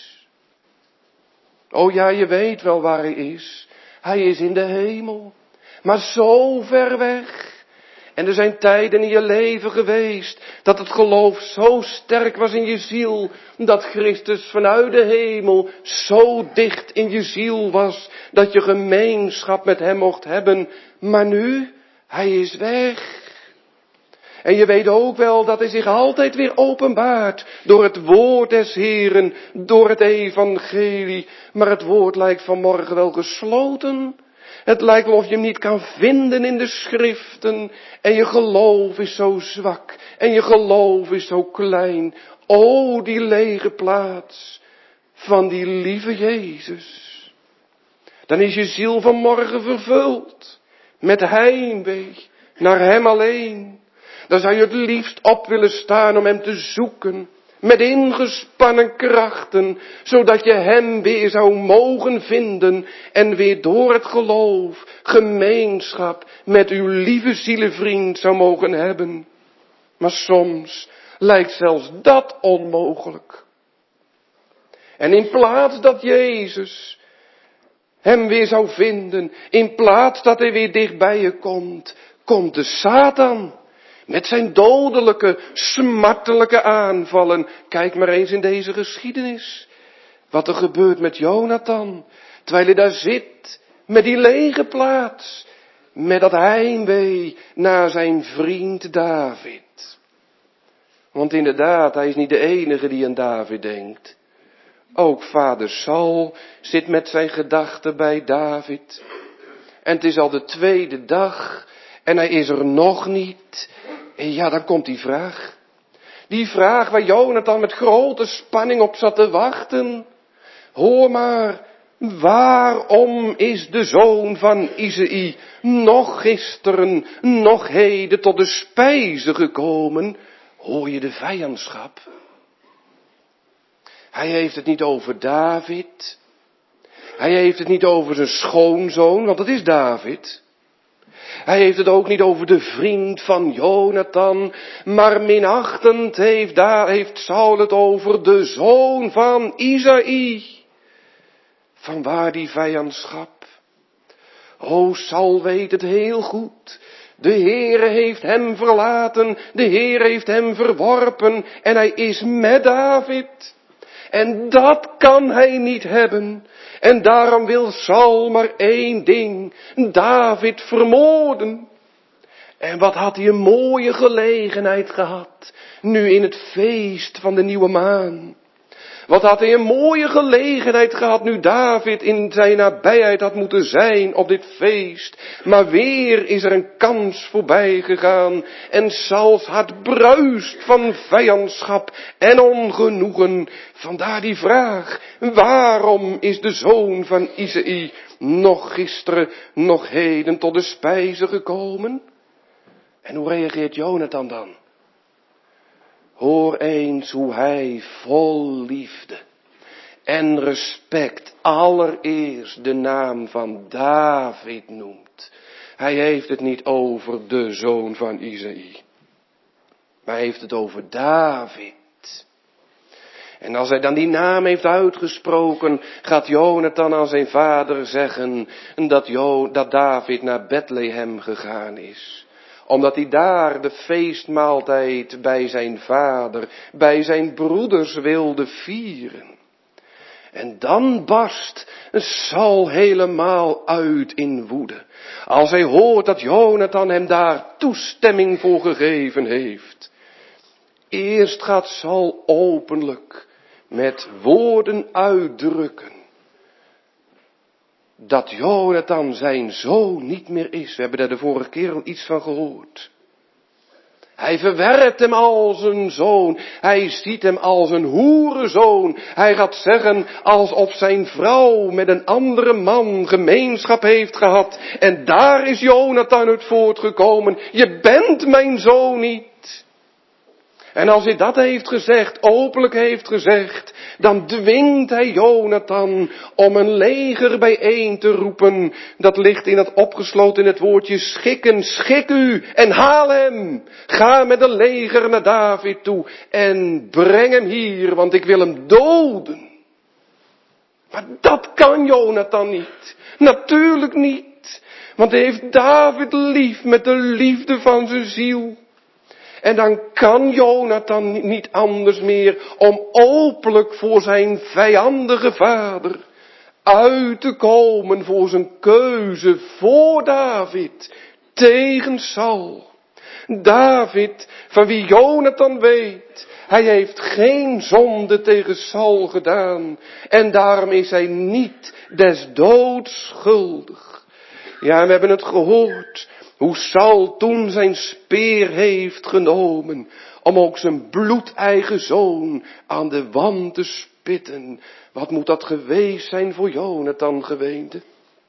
Oh ja, je weet wel waar hij is. Hij is in de hemel, maar zo ver weg. En er zijn tijden in je leven geweest dat het geloof zo sterk was in je ziel, dat Christus vanuit de hemel zo dicht in je ziel was, dat je gemeenschap met hem mocht hebben. Maar nu, hij is weg. En je weet ook wel dat hij zich altijd weer openbaart door het woord des Heren, door het evangelie. Maar het woord lijkt vanmorgen wel gesloten. Het lijkt wel of je hem niet kan vinden in de schriften. En je geloof is zo zwak. En je geloof is zo klein. O, die lege plaats van die lieve Jezus. Dan is je ziel vanmorgen vervuld met heimwee naar hem alleen. Dan zou je het liefst op willen staan om hem te zoeken, met ingespannen krachten, zodat je hem weer zou mogen vinden en weer door het geloof gemeenschap met uw lieve zielenvriend zou mogen hebben. Maar soms lijkt zelfs dat onmogelijk. En in plaats dat Jezus hem weer zou vinden, in plaats dat hij weer dicht bij je komt, komt de Satan. Met zijn dodelijke, smartelijke aanvallen. Kijk maar eens in deze geschiedenis. Wat er gebeurt met Jonathan. Terwijl hij daar zit, met die lege plaats. Met dat heimwee naar zijn vriend David. Want inderdaad, hij is niet de enige die aan David denkt. Ook vader Saul zit met zijn gedachten bij David. En het is al de tweede dag. En hij is er nog niet. En ja, dan komt die vraag. Die vraag waar Jonathan met grote spanning op zat te wachten. Hoor maar, Waarom is de zoon van Isaïe nog gisteren, nog heden tot de spijze gekomen? Hoor je de vijandschap? Hij heeft het niet over David. Hij heeft het niet over zijn schoonzoon, want dat is David. Hij heeft het ook niet over de vriend van Jonathan, maar minachtend heeft Saul het over de zoon van Isaïe. Vanwaar die vijandschap? O, Saul weet het heel goed. De Heere heeft hem verlaten, de Heere heeft hem verworpen en hij is met David. En dat kan hij niet hebben. En daarom wil Saul maar één ding, David vermoorden. En wat had hij een mooie gelegenheid gehad, nu in het feest van de nieuwe maan. Wat had hij een mooie gelegenheid gehad, nu David in zijn nabijheid had moeten zijn op dit feest. Maar weer is er een kans voorbij gegaan en Sauls hart bruist van vijandschap en ongenoegen. Vandaar die vraag, waarom is de zoon van Isaïe nog gisteren, nog heden tot de spijze gekomen? En hoe reageert Jonathan dan? Hoor eens hoe hij vol liefde en respect allereerst de naam van David noemt. Hij heeft het niet over de zoon van Isaïe, maar hij heeft het over David. En als hij dan die naam heeft uitgesproken, gaat Jonathan aan zijn vader zeggen dat David naar Bethlehem gegaan is. Omdat hij daar de feestmaaltijd bij zijn vader, bij zijn broeders wilde vieren. En dan barst Saul helemaal uit in woede. Als hij hoort dat Jonathan hem daar toestemming voor gegeven heeft. Eerst gaat Saul openlijk met woorden uitdrukken dat Jonathan zijn zoon niet meer is. We hebben daar de vorige keer al iets van gehoord. Hij verwerpt hem als een zoon. Hij ziet hem als een hoerenzoon. Hij gaat zeggen alsof zijn vrouw met een andere man gemeenschap heeft gehad. En daar is Jonathan uit voortgekomen. Je bent mijn zoon niet. En als hij dat heeft gezegd, openlijk heeft gezegd, dan dwingt hij Jonathan om een leger bijeen te roepen. Dat ligt in het opgesloten in het woordje schikken. Schik u en haal hem. Ga met een leger naar David toe en breng hem hier, want ik wil hem doden. Maar dat kan Jonathan niet. Natuurlijk niet. Want hij heeft David lief met de liefde van zijn ziel. En dan kan Jonathan niet anders meer om openlijk voor zijn vijandige vader uit te komen voor zijn keuze voor David tegen Saul. David, van wie Jonathan weet, hij heeft geen zonde tegen Saul gedaan en daarom is hij niet des doods schuldig. Ja, we hebben het gehoord. Hoe Saul toen zijn speer heeft genomen om ook zijn bloedeigen zoon aan de wand te spitten. Wat moet dat geweest zijn voor Jonathan, gemeente?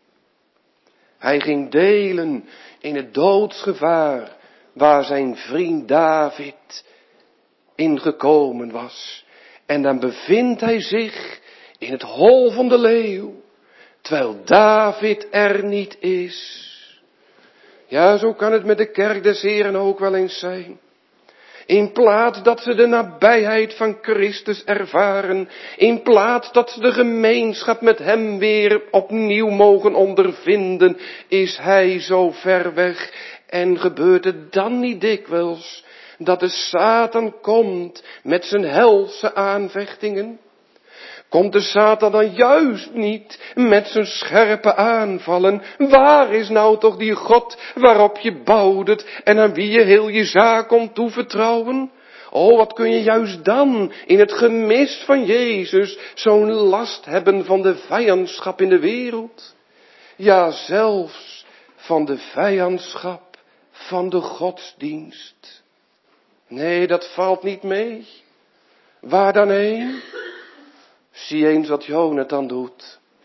Hij ging delen in het doodsgevaar waar zijn vriend David ingekomen was. En dan bevindt hij zich in het hol van de leeuw, terwijl David er niet is. Ja, zo kan het met de kerk des Heren ook wel eens zijn. In plaats dat ze de nabijheid van Christus ervaren, in plaats dat ze de gemeenschap met hem weer opnieuw mogen ondervinden, is hij zo ver weg. En gebeurt het dan niet dikwijls dat de Satan komt met zijn helse aanvechtingen? Komt de Satan dan juist niet met zijn scherpe aanvallen? Waar is nou toch die God waarop je bouwdet en aan wie je heel je zaak kon toevertrouwen? Oh, wat kun je juist dan in het gemis van Jezus zo'n last hebben van de vijandschap in de wereld? Ja, zelfs van de vijandschap van de godsdienst. Nee, dat valt niet mee. Waar dan heen? Zie eens wat Jonathan doet.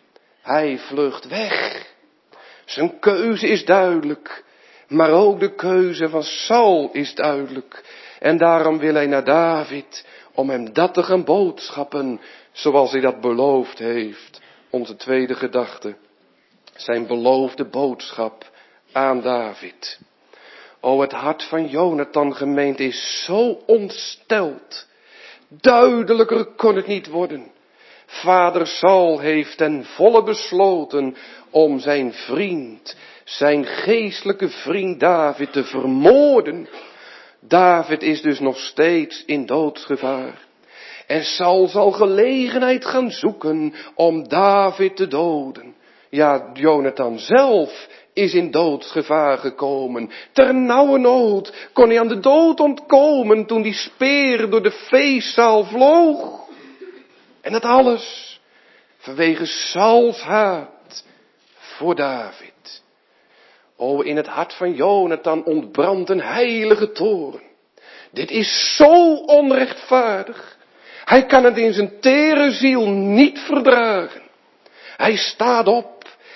Hij vlucht weg. Zijn keuze is duidelijk. Maar ook de keuze van Saul is duidelijk. En daarom wil hij naar David om hem dat te gaan boodschappen zoals hij dat beloofd heeft. Onze tweede gedachte. Zijn beloofde boodschap aan David. O, het hart van Jonathan, gemeente, is zo ontsteld. Duidelijker kon het niet worden. Vader Saul heeft ten volle besloten om zijn vriend, zijn geestelijke vriend David te vermoorden. David is dus nog steeds in doodsgevaar. En Saul zal gelegenheid gaan zoeken om David te doden. Ja, Jonathan zelf is in doodsgevaar gekomen. Ter nauwernood kon hij aan de dood ontkomen toen die speer door de feestzaal vloog. En dat alles vanwege Sauls haat voor David. O, in het hart van Jonathan ontbrandt een heilige toorn. Dit is zo onrechtvaardig. Hij kan het in zijn tere ziel niet verdragen. Hij staat op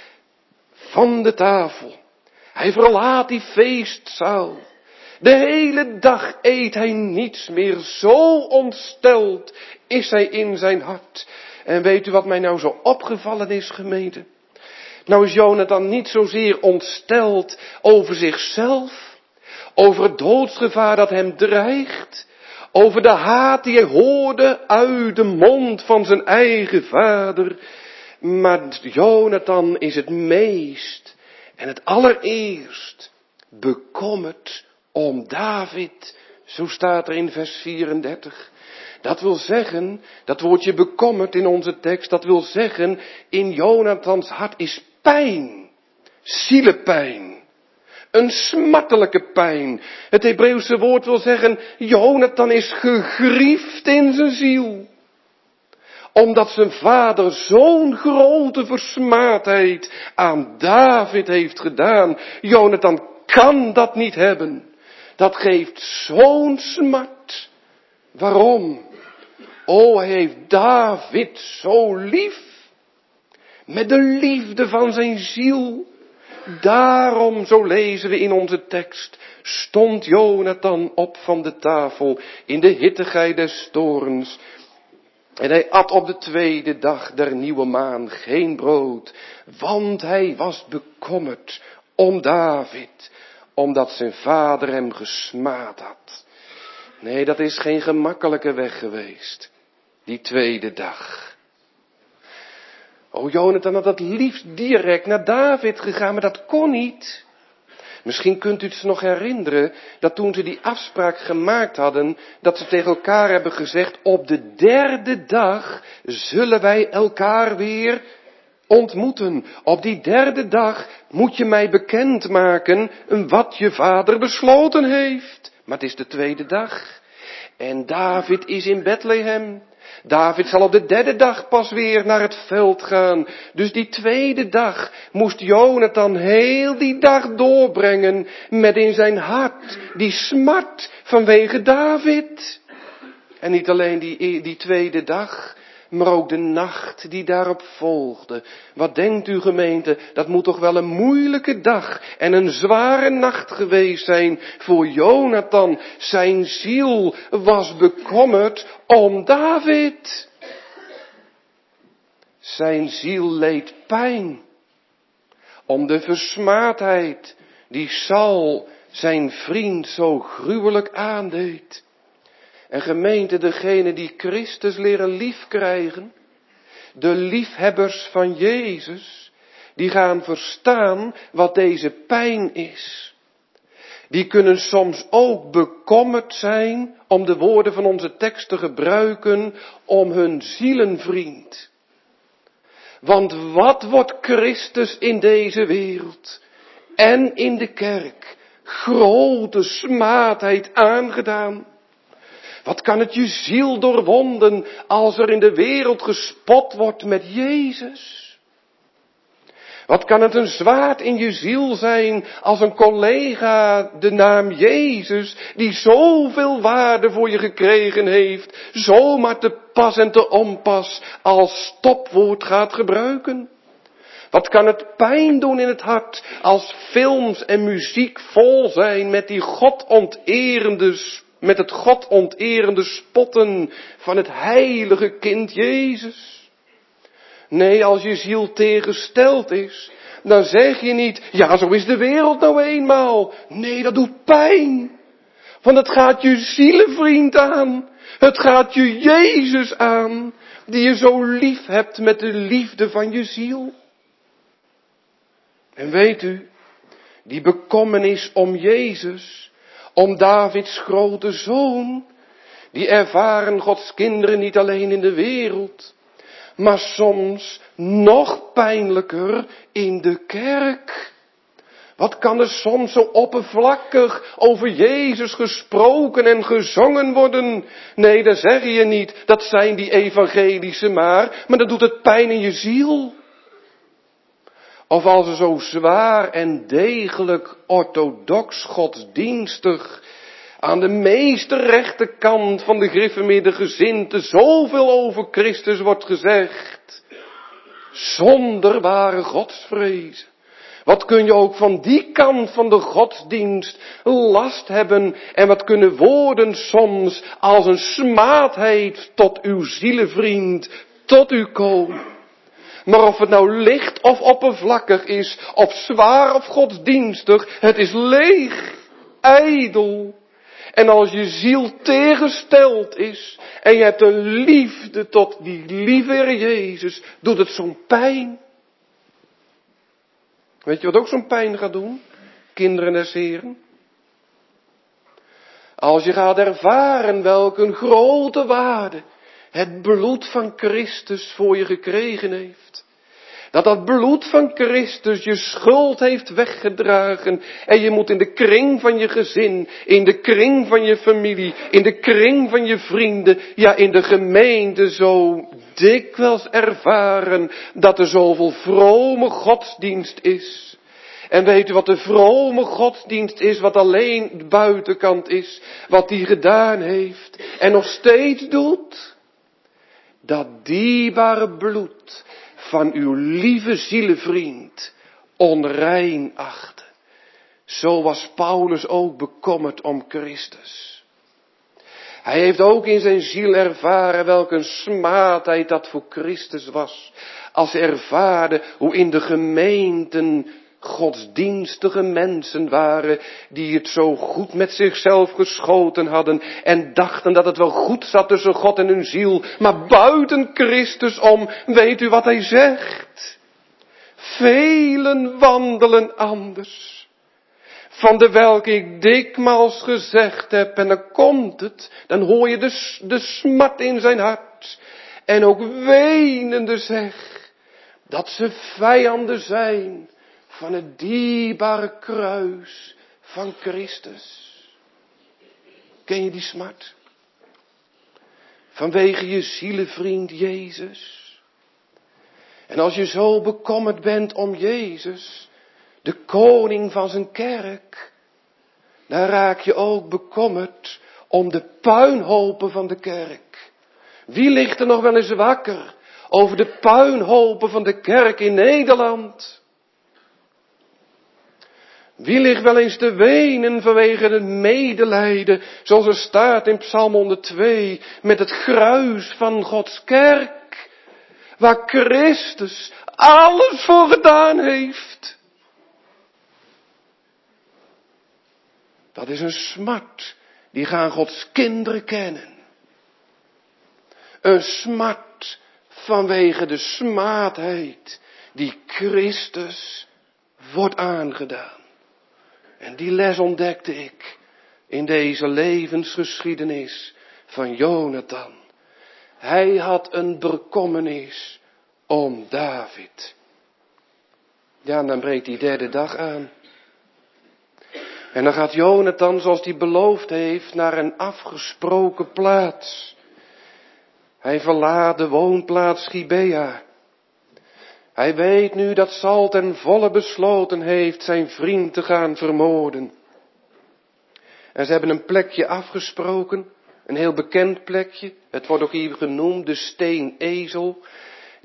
van de tafel. Hij verlaat die feestzaal. De hele dag eet hij niets meer. Zo ontsteld is hij in zijn hart. En weet u wat mij nou zo opgevallen is, gemeente? Nou is Jonathan niet zozeer ontsteld over zichzelf, over het doodsgevaar dat hem dreigt, over de haat die hij hoorde uit de mond van zijn eigen vader. Maar Jonathan is het meest en het allereerst bekommerd om David. Zo staat er in vers 34. Dat wil zeggen, dat woordje bekommerd in onze tekst, dat wil zeggen, in Jonathans hart is pijn, zielepijn. Een smartelijke pijn. Het Hebreeuwse woord wil zeggen, Jonathan is gegriefd in zijn ziel. Omdat zijn vader zo'n grote versmaadheid aan David heeft gedaan. Jonathan kan dat niet hebben. Dat geeft zo'n smart. Waarom? O, hij heeft David zo lief. Met de liefde van zijn ziel. Daarom, zo lezen we in onze tekst, stond Jonathan op van de tafel in de hittigheid des toorns. En hij at op de tweede dag der nieuwe maan geen brood, want hij was bekommerd om David, omdat zijn vader hem gesmaad had. Nee, dat is geen gemakkelijke weg geweest, die tweede dag. O, Jonathan had het liefst direct naar David gegaan, maar dat kon niet. Misschien kunt u het zich nog herinneren dat toen ze die afspraak gemaakt hadden, dat ze tegen elkaar hebben gezegd, op de derde dag zullen wij elkaar weer ontmoeten. Op die derde dag moet je mij bekendmaken wat je vader besloten heeft. Maar het is de tweede dag. En David is in Bethlehem. David zal op de derde dag pas weer naar het veld gaan. Dus die tweede dag moest Jonathan heel die dag doorbrengen met in zijn hart die smart vanwege David. En niet alleen die tweede dag, maar ook de nacht die daarop volgde. Wat denkt u, gemeente, dat moet toch wel een moeilijke dag en een zware nacht geweest zijn voor Jonathan. Zijn ziel was bekommerd om David. Zijn ziel leed pijn om de versmaadheid die Saul zijn vriend zo gruwelijk aandeed. En gemeente, degene die Christus leren liefkrijgen, de liefhebbers van Jezus, die gaan verstaan wat deze pijn is. Die kunnen soms ook bekommerd zijn, om de woorden van onze tekst te gebruiken, om hun zielenvriend. Want wat wordt Christus in deze wereld en in de kerk grote smaadheid aangedaan? Wat kan het je ziel doorwonden als er in de wereld gespot wordt met Jezus? Wat kan het een zwaard in je ziel zijn als een collega de naam Jezus, die zoveel waarde voor je gekregen heeft, zomaar te pas en te onpas als stopwoord gaat gebruiken? Wat kan het pijn doen in het hart als films en muziek vol zijn met met het godonterende spotten van het heilige kind Jezus? Nee, als je ziel tegengesteld is, dan zeg je niet, ja, zo is de wereld nou eenmaal. Nee, dat doet pijn. Want het gaat je zielenvriend aan. Het gaat je Jezus aan, die je zo lief hebt met de liefde van je ziel. En weet u, die bekommernis om Jezus, om Davids grote zoon, die ervaren Gods kinderen niet alleen in de wereld, maar soms nog pijnlijker in de kerk. Wat kan er soms zo oppervlakkig over Jezus gesproken en gezongen worden? Nee, dat zeg je niet, dat zijn die evangelische maar dat doet het pijn in je ziel. Of als er zo zwaar en degelijk orthodox godsdienstig aan de meest rechte kant van de gereformeerde gezindte zoveel over Christus wordt gezegd, zonder ware godsvrees. Wat kun je ook van die kant van de godsdienst last hebben en wat kunnen woorden soms als een smaadheid tot uw zielenvriend, tot u komen. Maar of het nou licht of oppervlakkig is, of zwaar of godsdienstig, het is leeg, ijdel. En als je ziel tegengesteld is en je hebt een liefde tot die lieve Heer Jezus, doet het zo'n pijn. Weet je wat ook zo'n pijn gaat doen? Kinderen des Heren. Als je gaat ervaren welk een grote waarde het bloed van Christus voor je gekregen heeft. Dat bloed van Christus je schuld heeft weggedragen. En je moet in de kring van je gezin, in de kring van je familie, in de kring van je vrienden, ja in de gemeente zo dikwijls ervaren dat er zoveel vrome godsdienst is. En weet u wat de vrome godsdienst is, wat alleen de buitenkant is, wat die gedaan heeft en nog steeds doet? Dat dierbare bloed van uw lieve zielenvriend onrein achten. Zo was Paulus ook bekommerd om Christus. Hij heeft ook in zijn ziel ervaren welk een smaadheid dat voor Christus was. Als hij ervaarde hoe in de gemeenten godsdienstige mensen waren die het zo goed met zichzelf geschoten hadden en dachten dat het wel goed zat tussen God en hun ziel, maar buiten Christus om, weet u wat hij zegt? Velen wandelen anders, van de welke ik dikmaals gezegd heb, en dan komt het, dan hoor je de smart in zijn hart, en ook wenende zeg, dat ze vijanden zijn van het dierbare kruis van Christus. Ken je die smart? Vanwege je zielenvriend Jezus. En als je zo bekommerd bent om Jezus, de koning van zijn kerk, dan raak je ook bekommerd om de puinhopen van de kerk. Wie ligt er nog wel eens wakker over de puinhopen van de kerk in Nederland? Wie ligt wel eens te wenen vanwege het medelijden, zoals er staat in Psalm 102, met het gruis van Gods kerk, waar Christus alles voor gedaan heeft. Dat is een smart, die gaan Gods kinderen kennen. Een smart vanwege de smaadheid die Christus wordt aangedaan. En die les ontdekte ik in deze levensgeschiedenis van Jonathan. Hij had een bekommernis om David. Ja, en dan breekt die derde dag aan. En dan gaat Jonathan, zoals hij beloofd heeft, naar een afgesproken plaats. Hij verlaat de woonplaats Gibea. Hij weet nu dat Saul ten volle besloten heeft zijn vriend te gaan vermoorden. En ze hebben een plekje afgesproken, een heel bekend plekje. Het wordt ook hier genoemd, de steenezel.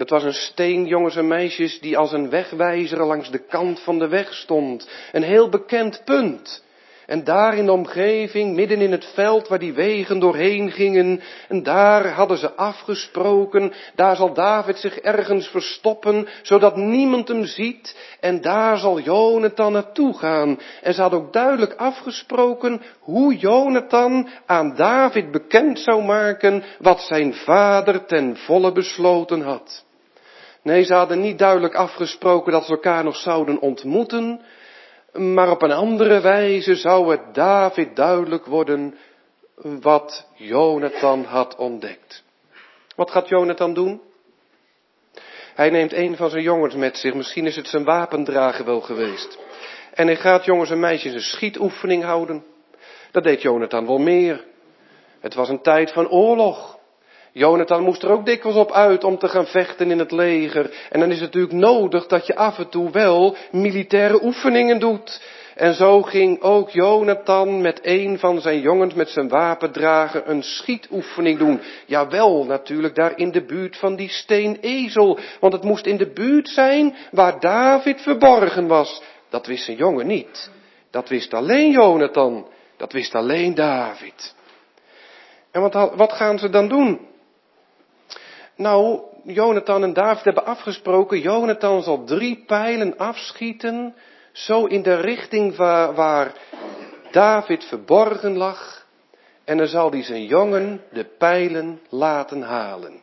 Het was een steen, jongens en meisjes, die als een wegwijzer langs de kant van de weg stond. Een heel bekend punt. En daar in de omgeving, midden in het veld waar die wegen doorheen gingen, en daar hadden ze afgesproken, daar zal David zich ergens verstoppen, zodat niemand hem ziet, en daar zal Jonathan naartoe gaan. En ze hadden ook duidelijk afgesproken hoe Jonathan aan David bekend zou maken wat zijn vader ten volle besloten had. Nee, ze hadden niet duidelijk afgesproken dat ze elkaar nog zouden ontmoeten, maar op een andere wijze zou het David duidelijk worden wat Jonathan had ontdekt. Wat gaat Jonathan doen? Hij neemt een van zijn jongens met zich, misschien is het zijn wapendrager wel geweest. En hij gaat jongens en meisjes een schietoefening houden. Dat deed Jonathan wel meer. Het was een tijd van oorlog. Jonathan moest er ook dikwijls op uit om te gaan vechten in het leger. En dan is het natuurlijk nodig dat je af en toe wel militaire oefeningen doet. En zo ging ook Jonathan met een van zijn jongens met zijn wapendrager een schietoefening doen. Jawel, natuurlijk daar in de buurt van die steenezel. Want het moest in de buurt zijn waar David verborgen was. Dat wist zijn jongen niet. Dat wist alleen Jonathan. Dat wist alleen David. En wat gaan ze dan doen? Nou, Jonathan en David hebben afgesproken, Jonathan zal 3 pijlen afschieten, zo in de richting waar David verborgen lag. En dan zal hij zijn jongen de pijlen laten halen.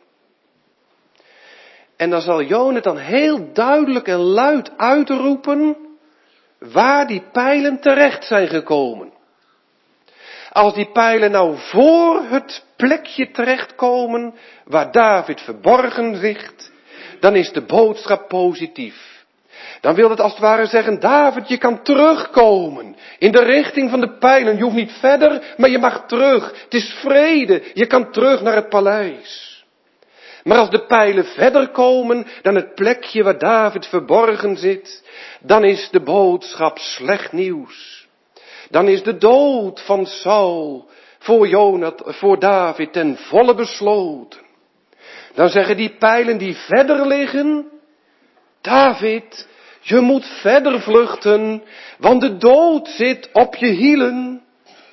En dan zal Jonathan heel duidelijk en luid uitroepen waar die pijlen terecht zijn gekomen. Als die pijlen nou voor het plekje terechtkomen waar David verborgen ligt, dan is de boodschap positief. Dan wil het als het ware zeggen, David, je kan terugkomen in de richting van de pijlen. Je hoeft niet verder, maar je mag terug. Het is vrede, je kan terug naar het paleis. Maar als de pijlen verder komen dan het plekje waar David verborgen zit, dan is de boodschap slecht nieuws. Dan is de dood van Saul voor David ten volle besloten. Dan zeggen die pijlen die verder liggen, David, je moet verder vluchten, want de dood zit op je hielen.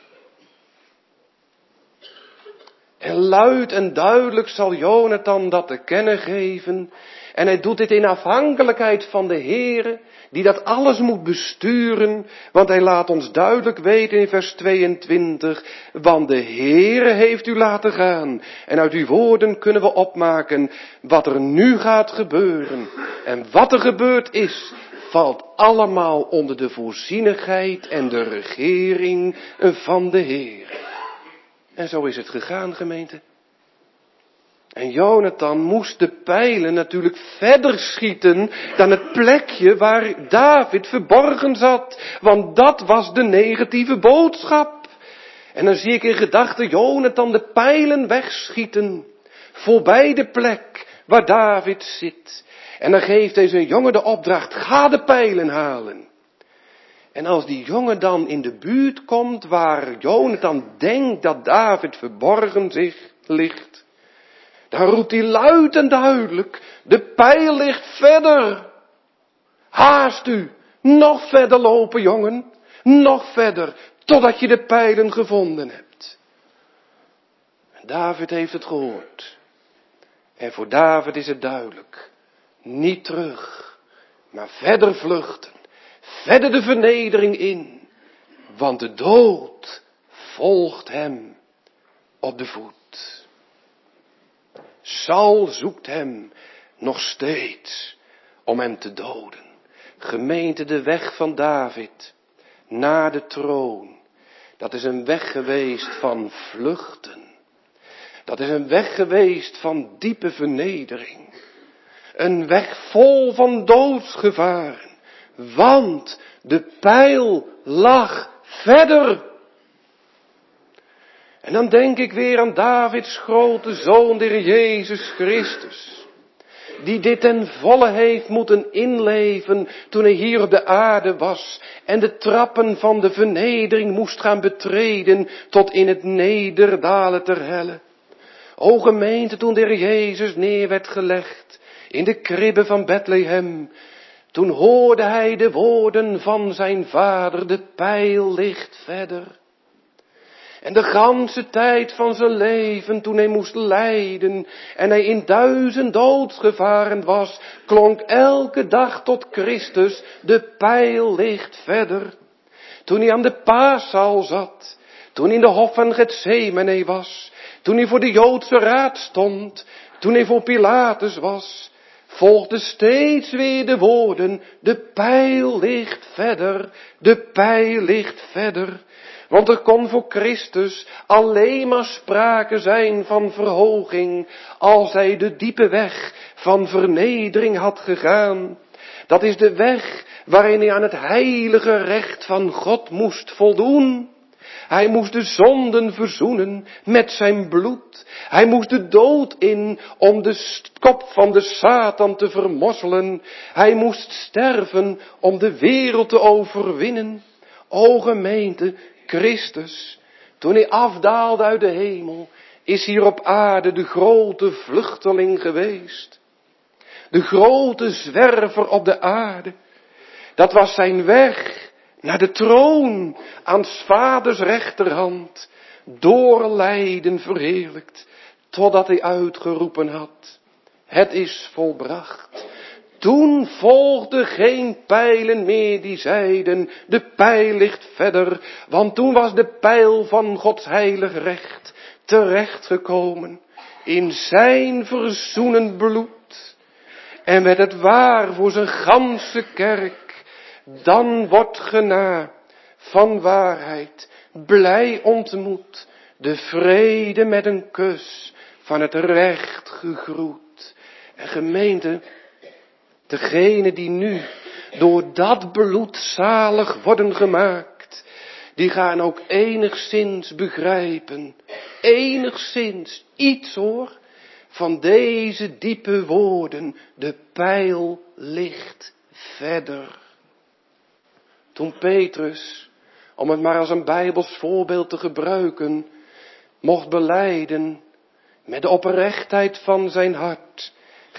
En luid en duidelijk zal Jonathan dat te kennen geven. En hij doet dit in afhankelijkheid van de Heere, die dat alles moet besturen. Want hij laat ons duidelijk weten in vers 22. Want de Heere heeft u laten gaan. En uit uw woorden kunnen we opmaken wat er nu gaat gebeuren. En wat er gebeurd is, valt allemaal onder de voorzienigheid en de regering van de Heere. En zo is het gegaan, gemeente. En Jonathan moest de pijlen natuurlijk verder schieten dan het plekje waar David verborgen zat. Want dat was de negatieve boodschap. En dan zie ik in gedachten Jonathan de pijlen wegschieten. Voorbij de plek waar David zit. En dan geeft hij zijn jongen de opdracht, ga de pijlen halen. En als die jongen dan in de buurt komt waar Jonathan denkt dat David verborgen ligt, dan roept hij luid en duidelijk, de pijl ligt verder. Haast u, nog verder lopen jongen, nog verder, totdat je de pijlen gevonden hebt. En David heeft het gehoord. En voor David is het duidelijk, niet terug, maar verder vluchten. Verder de vernedering in, want de dood volgt hem op de voet. Saul zoekt hem nog steeds om hem te doden. Gemeente, de weg van David naar de troon, dat is een weg geweest van vluchten. Dat is een weg geweest van diepe vernedering. Een weg vol van doodsgevaren. Want de pijl lag verder. En dan denk ik weer aan Davids grote zoon, de Heer Jezus Christus. Die dit ten volle heeft moeten inleven toen hij hier op de aarde was. En de trappen van de vernedering moest gaan betreden tot in het nederdalen ter helle. O gemeente, toen de Heer Jezus neer werd gelegd in de kribbe van Bethlehem. Toen hoorde hij de woorden van zijn vader, de pijl ligt verder. En de ganse tijd van zijn leven, toen hij moest lijden en hij in 1000 doodsgevaren was, klonk elke dag tot Christus, de pijl ligt verder. Toen hij aan de paaszaal zat, toen in de hof van Getsemane was, toen hij voor de Joodse raad stond, toen hij voor Pilatus was, volgden steeds weer de woorden, de pijl ligt verder, de pijl ligt verder. Want er kon voor Christus alleen maar sprake zijn van verhoging, als hij de diepe weg van vernedering had gegaan. Dat is de weg waarin hij aan het heilige recht van God moest voldoen. Hij moest de zonden verzoenen met zijn bloed. Hij moest de dood in om de kop van de Satan te vermorzelen. Hij moest sterven om de wereld te overwinnen. O gemeente, Christus, toen hij afdaalde uit de hemel, is hier op aarde de grote vluchteling geweest. De grote zwerver op de aarde. Dat was zijn weg naar de troon aan 's vaders rechterhand, door lijden verheerlijkt, totdat hij uitgeroepen had: het is volbracht. Toen volgden geen pijlen meer die zeiden, de pijl ligt verder, want toen was de pijl van Gods heilig recht terechtgekomen in zijn verzoenend bloed. En werd het waar voor zijn ganse kerk, dan wordt ge na van waarheid blij ontmoet, de vrede met een kus van het recht gegroet. En gemeente, degene die nu door dat bloed zalig worden gemaakt, die gaan ook enigszins begrijpen, enigszins iets hoor, van deze diepe woorden, de pijl ligt verder. Toen Petrus, om het maar als een Bijbels voorbeeld te gebruiken, mocht belijden met de oprechtheid van zijn hart: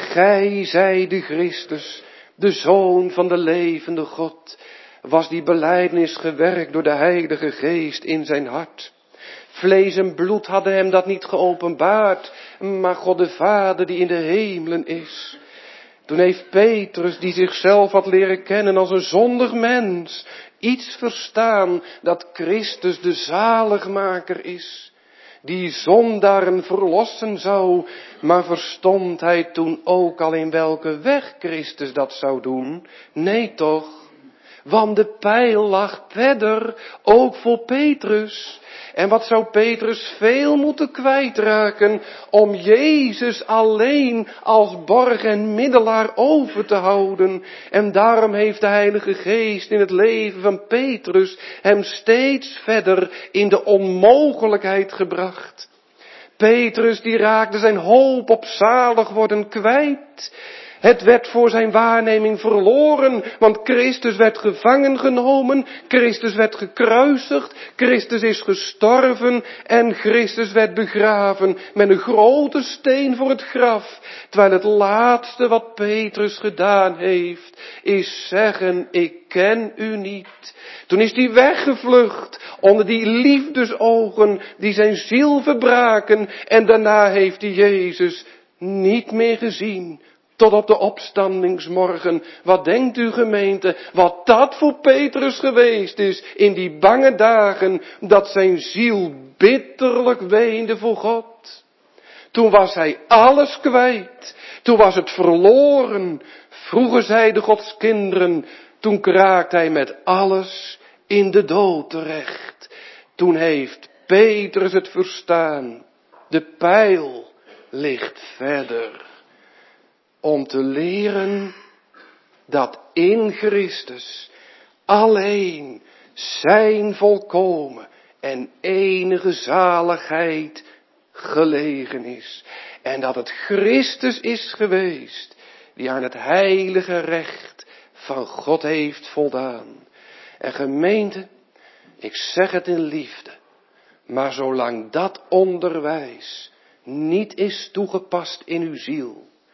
gij zijt de Christus, de Zoon van de levende God, was die belijdenis gewerkt door de Heilige Geest in zijn hart. Vlees en bloed hadden hem dat niet geopenbaard, maar God de Vader die in de hemelen is. Toen heeft Petrus, die zichzelf had leren kennen als een zondig mens, iets verstaan dat Christus de zaligmaker is, die zondaren verlossen zou, maar verstond hij toen ook al in welke weg Christus dat zou doen? Nee toch, want de pijl lag verder, ook voor Petrus. En wat zou Petrus veel moeten kwijtraken om Jezus alleen als borg en middelaar over te houden. En daarom heeft de Heilige Geest in het leven van Petrus hem steeds verder in de onmogelijkheid gebracht. Petrus die raakte zijn hoop op zalig worden kwijt. Het werd voor zijn waarneming verloren, want Christus werd gevangen genomen, Christus werd gekruisigd, Christus is gestorven en Christus werd begraven met een grote steen voor het graf. Terwijl het laatste wat Petrus gedaan heeft, is zeggen: ik ken u niet. Toen is hij weggevlucht onder die liefdesogen die zijn ziel verbraken en daarna heeft hij Jezus niet meer gezien. Tot op de opstandingsmorgen. Wat denkt u gemeente, wat dat voor Petrus geweest is in die bange dagen, dat zijn ziel bitterlijk weende voor God. Toen was hij alles kwijt, toen was het verloren. Vroeger zeiden Gods kinderen, toen kraakt hij met alles in de dood terecht. Toen heeft Petrus het verstaan, de pijl ligt verder. Om te leren dat in Christus alleen zijn volkomen en enige zaligheid gelegen is. En dat het Christus is geweest die aan het heilige recht van God heeft voldaan. En gemeente, ik zeg het in liefde, maar zolang dat onderwijs niet is toegepast in uw ziel,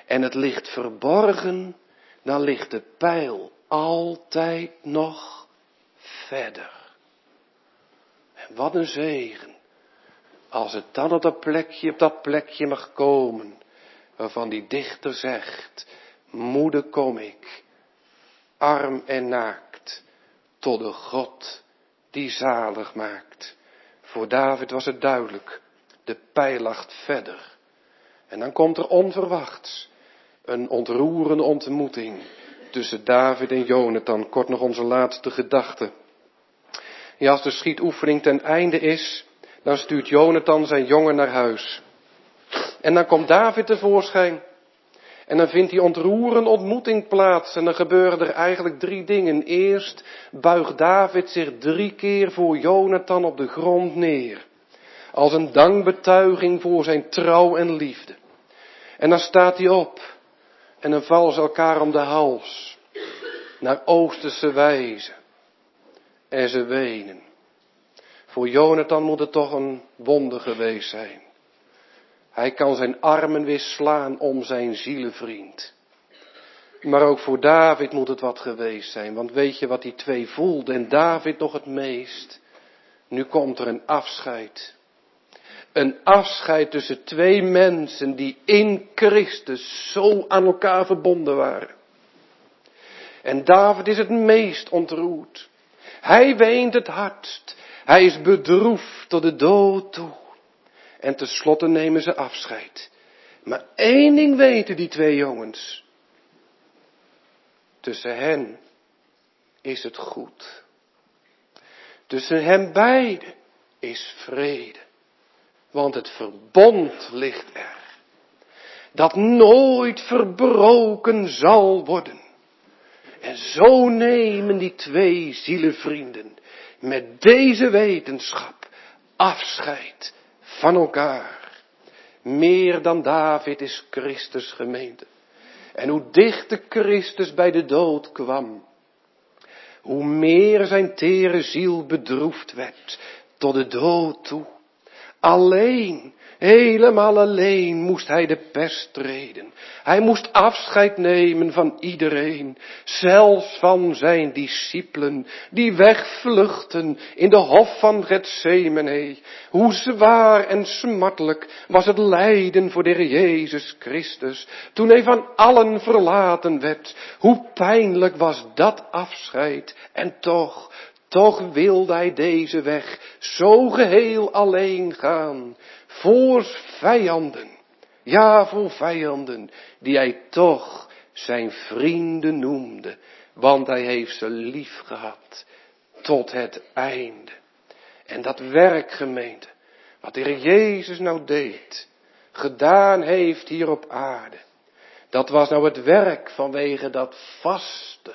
en het ligt verborgen, dan ligt de pijl altijd nog verder. En wat een zegen, als het dan op dat plekje mag komen, waarvan die dichter zegt, moede kom ik, arm en naakt, tot de God die zalig maakt. Voor David was het duidelijk, de pijl lag verder. En dan komt er onverwachts een ontroerende ontmoeting tussen David en Jonathan. Kort nog onze laatste gedachte. Ja, als de schietoefening ten einde is, dan stuurt Jonathan zijn jongen naar huis. En dan komt David tevoorschijn. En dan vindt die ontroerende ontmoeting plaats. En dan gebeuren er eigenlijk 3 dingen. Eerst buigt David zich 3 keer voor Jonathan op de grond neer. Als een dankbetuiging voor zijn trouw en liefde. En dan staat hij op. En dan vallen ze elkaar om de hals. Naar Oosterse wijze. En ze wenen. Voor Jonathan moet het toch een wonder geweest zijn. Hij kan zijn armen weer slaan om zijn zielenvriend. Maar ook voor David moet het wat geweest zijn. Want weet je wat die 2 voelden? En David nog het meest. Nu komt er een afscheid. Een afscheid tussen 2 mensen die in Christus zo aan elkaar verbonden waren. En David is het meest ontroerd. Hij weent het hardst. Hij is bedroefd tot de dood toe. En tenslotte nemen ze afscheid. Maar 1 ding weten die 2 jongens. Tussen hen is het goed. Tussen hen beiden is vrede. Want het verbond ligt er. Dat nooit verbroken zal worden. En zo nemen die 2 zielenvrienden met deze wetenschap afscheid van elkaar. Meer dan David is Christus gemeente. En hoe dichter Christus bij de dood kwam, hoe meer zijn tere ziel bedroefd werd tot de dood toe. Alleen, helemaal alleen moest hij de pers treden. Hij moest afscheid nemen van iedereen, zelfs van zijn discipelen, die wegvluchten in de hof van Getsemane. Hoe zwaar en smartelijk was het lijden voor de Heer Jezus Christus, toen hij van allen verlaten werd. Hoe pijnlijk was dat afscheid, en toch wilde hij deze weg zo geheel alleen gaan. Voor vijanden. Ja, voor vijanden. Die hij toch zijn vrienden noemde. Want hij heeft ze lief gehad. Tot het einde. En dat werk, gemeente. Wat de Heer Jezus nou deed. Gedaan heeft hier op aarde. Dat was nou het werk vanwege dat vaste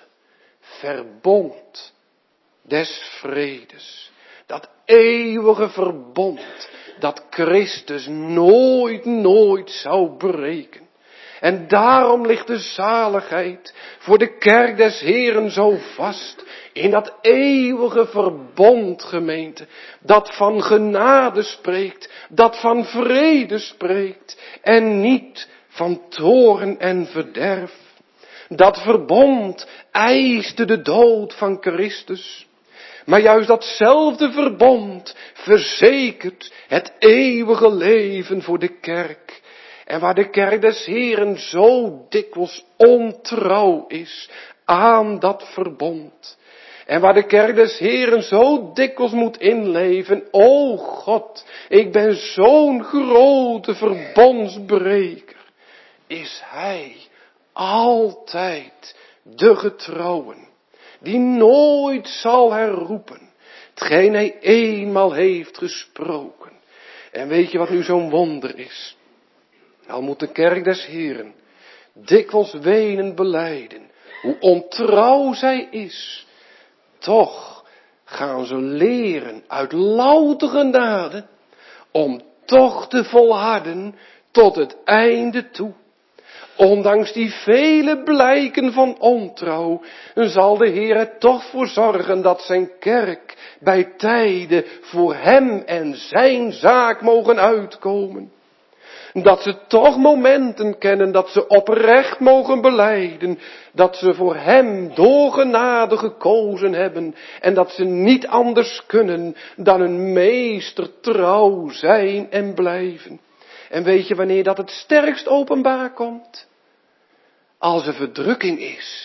verbond des vredes. Dat eeuwige verbond dat Christus nooit zou breken. En daarom ligt de zaligheid voor de kerk des Heeren zo vast in dat eeuwige verbond, gemeente, dat van genade spreekt, dat van vrede spreekt en niet van toorn en verderf. Dat verbond eiste de dood van Christus. Maar juist datzelfde verbond verzekert het eeuwige leven voor de kerk. En waar de kerk des Heeren zo dikwijls ontrouw is aan dat verbond. En waar de kerk des Heeren zo dikwijls moet inleven. O God, ik ben zo'n grote verbondsbreker. Is Hij altijd de getrouwen. Die nooit zal herroepen. Hetgeen hij eenmaal heeft gesproken. En weet je wat nu zo'n wonder is? Al moet de kerk des Heeren dikwijls wenend belijden. Hoe ontrouw zij is. Toch gaan ze leren uit louter genade. Om toch te volharden tot het einde toe. Ondanks die vele blijken van ontrouw, zal de Heer er toch voor zorgen dat zijn kerk bij tijden voor hem en zijn zaak mogen uitkomen. Dat ze toch momenten kennen dat ze oprecht mogen belijden. Dat ze voor hem door genade gekozen hebben. En dat ze niet anders kunnen dan een meester trouw zijn en blijven. En weet je wanneer dat het sterkst openbaar komt? Als er verdrukking is.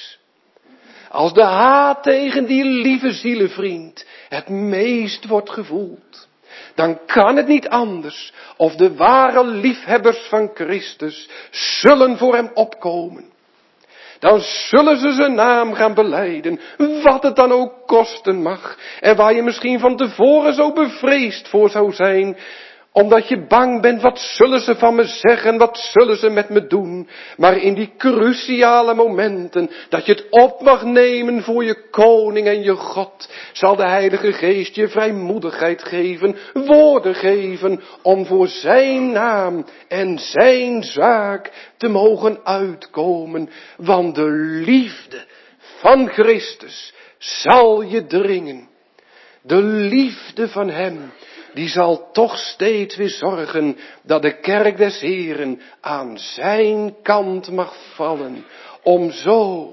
Als de haat tegen die lieve zielenvriend het meest wordt gevoeld. Dan kan het niet anders of de ware liefhebbers van Christus zullen voor hem opkomen. Dan zullen ze zijn naam gaan belijden, wat het dan ook kosten mag. En waar je misschien van tevoren zo bevreesd voor zou zijn, omdat je bang bent, wat zullen ze van me zeggen, wat zullen ze met me doen. Maar in die cruciale momenten, dat je het op mag nemen voor je koning en je God, zal de Heilige Geest je vrijmoedigheid geven, woorden geven, om voor zijn naam en zijn zaak te mogen uitkomen. Want de liefde van Christus zal je dringen. De liefde van hem, die zal toch steeds weer zorgen dat de kerk des Heren aan zijn kant mag vallen. Om zo,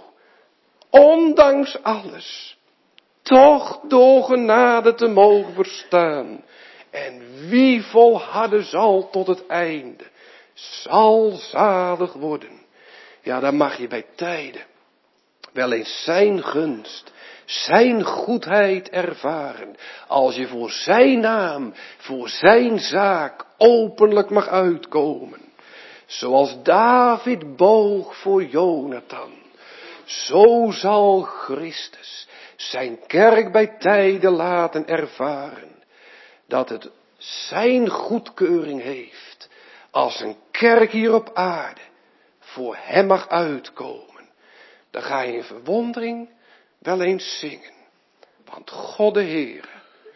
ondanks alles, toch door genade te mogen verstaan. En wie volharden zal tot het einde, zal zalig worden. Ja, dan mag je bij tijden wel eens zijn gunst, zijn goedheid ervaren, als je voor zijn naam, voor zijn zaak openlijk mag uitkomen. Zoals David boog voor Jonathan, zo zal Christus zijn kerk bij tijden laten ervaren, dat het zijn goedkeuring heeft, als een kerk hier op aarde voor hem mag uitkomen. Dan ga je in verwondering wel eens zingen. Want God de Heer,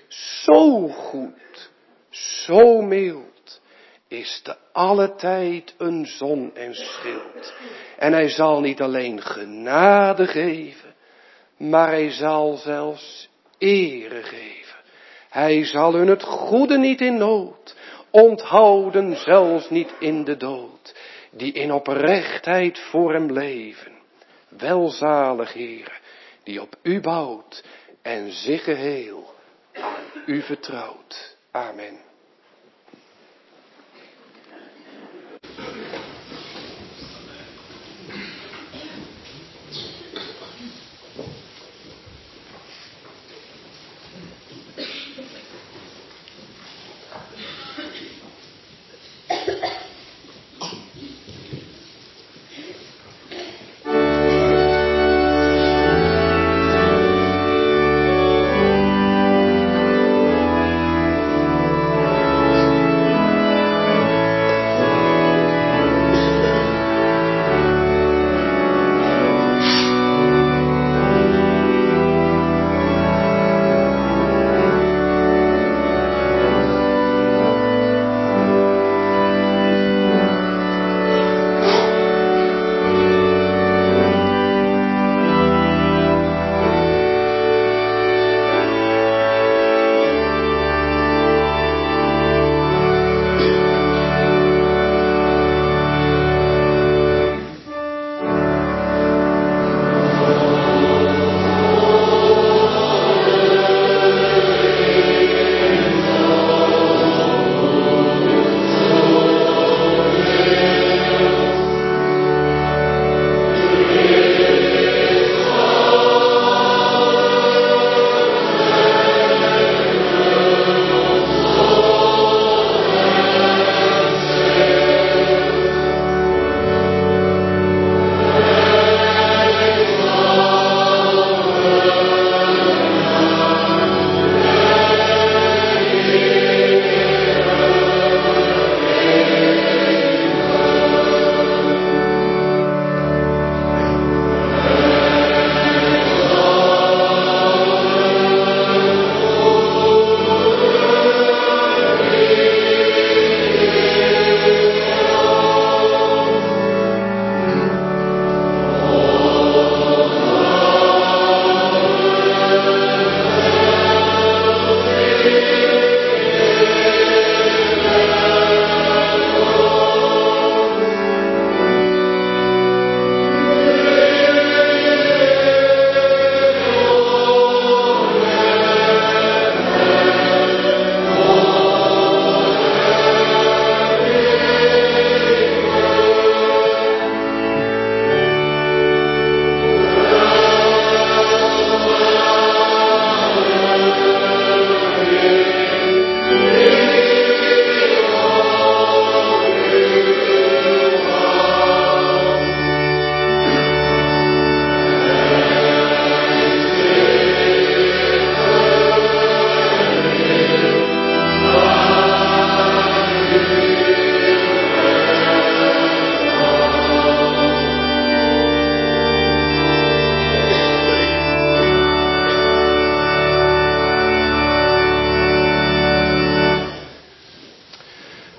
zo goed, zo mild, is te alle tijd een zon en schild. En hij zal niet alleen genade geven, maar hij zal zelfs ere geven. Hij zal hun het goede niet in nood, onthouden zelfs niet in de dood, die in oprechtheid voor hem leven. Welzalig Heere, die op u bouwt en zich geheel aan u vertrouwt. Amen.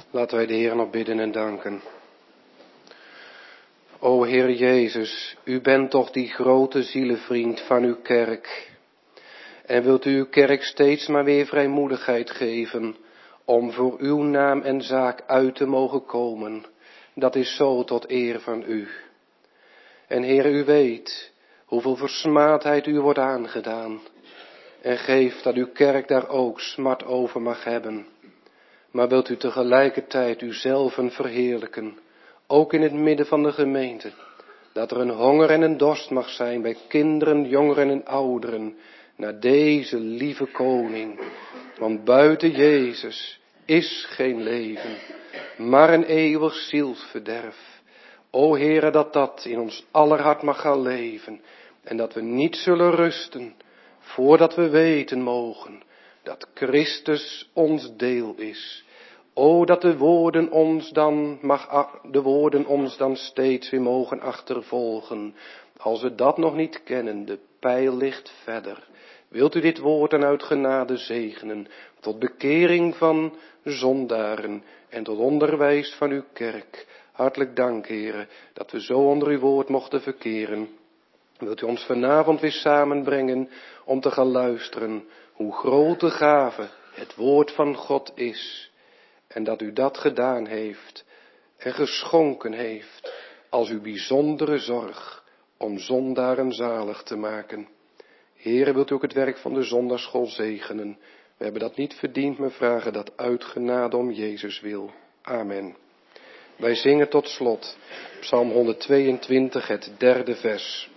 Laten wij de Heer nog bidden en danken. O Heer Jezus, u bent toch die grote zielenvriend van uw kerk. En wilt u uw kerk steeds maar weer vrijmoedigheid geven om voor uw naam en zaak uit te mogen komen. Dat is zo tot eer van u. En Heer, u weet hoeveel versmaadheid u wordt aangedaan. En geef dat uw kerk daar ook smart over mag hebben. Maar wilt u tegelijkertijd uzelf verheerlijken, ook in het midden van de gemeente. Dat er een honger en een dorst mag zijn bij kinderen, jongeren en ouderen, naar deze lieve koning. Want buiten Jezus is geen leven, maar een eeuwig zielsverderf. O Heere, dat in ons aller hart mag gaan leven. En dat we niet zullen rusten, voordat we weten mogen, dat Christus ons deel is. O, dat de woorden ons dan steeds weer mogen achtervolgen. Als we dat nog niet kennen, de pijl ligt verder. Wilt u dit woord dan uit genade zegenen, tot bekering van zondaren en tot onderwijs van uw kerk. Hartelijk dank, Heere, dat we zo onder uw woord mochten verkeren. Wilt u ons vanavond weer samenbrengen om te gaan luisteren hoe grote gave het woord van God is. En dat u dat gedaan heeft en geschonken heeft als uw bijzondere zorg om zondaren zalig te maken. Heere, wilt u ook het werk van de zondagschool zegenen. We hebben dat niet verdiend, maar vragen dat uit genade om Jezus wil. Amen. Wij zingen tot slot Psalm 122, het 3e vers.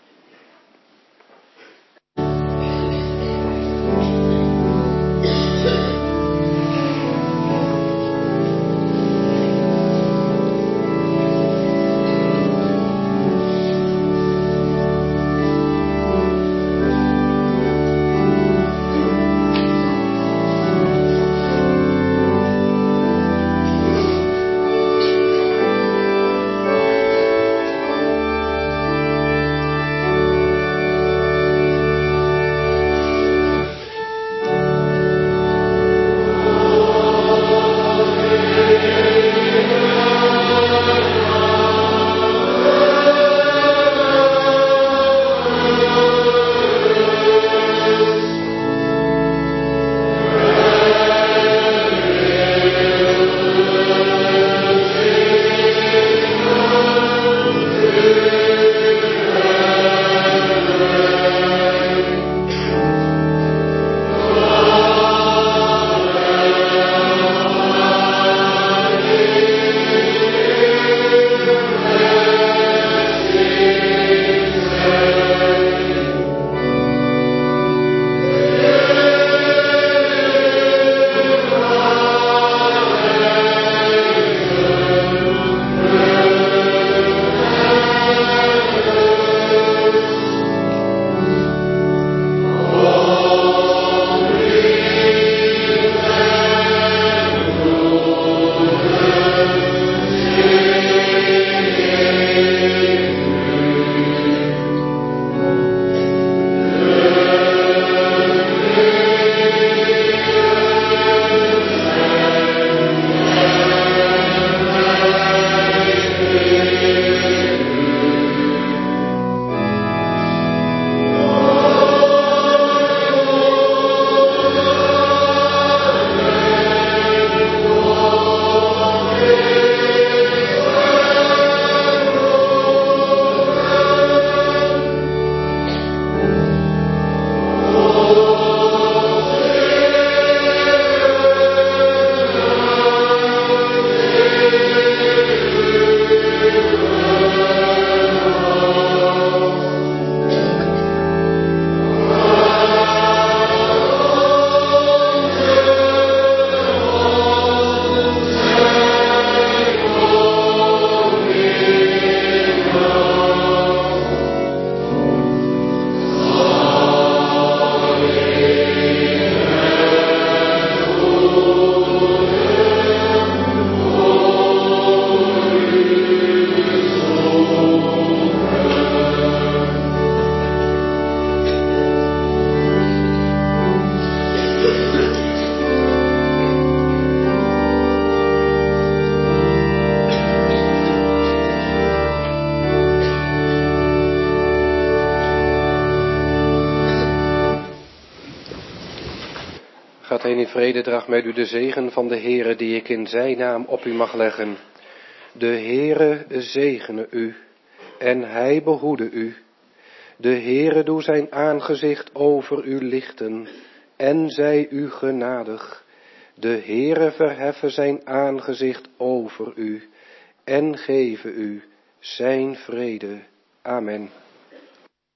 alleen in vrede draag met u de zegen van de Heere die ik in zijn naam op u mag leggen. De Heere zegene u en hij behoede u. De Heere doe zijn aangezicht over u lichten en zij u genadig. De Heere verheffe zijn aangezicht over u en geven u zijn vrede. Amen.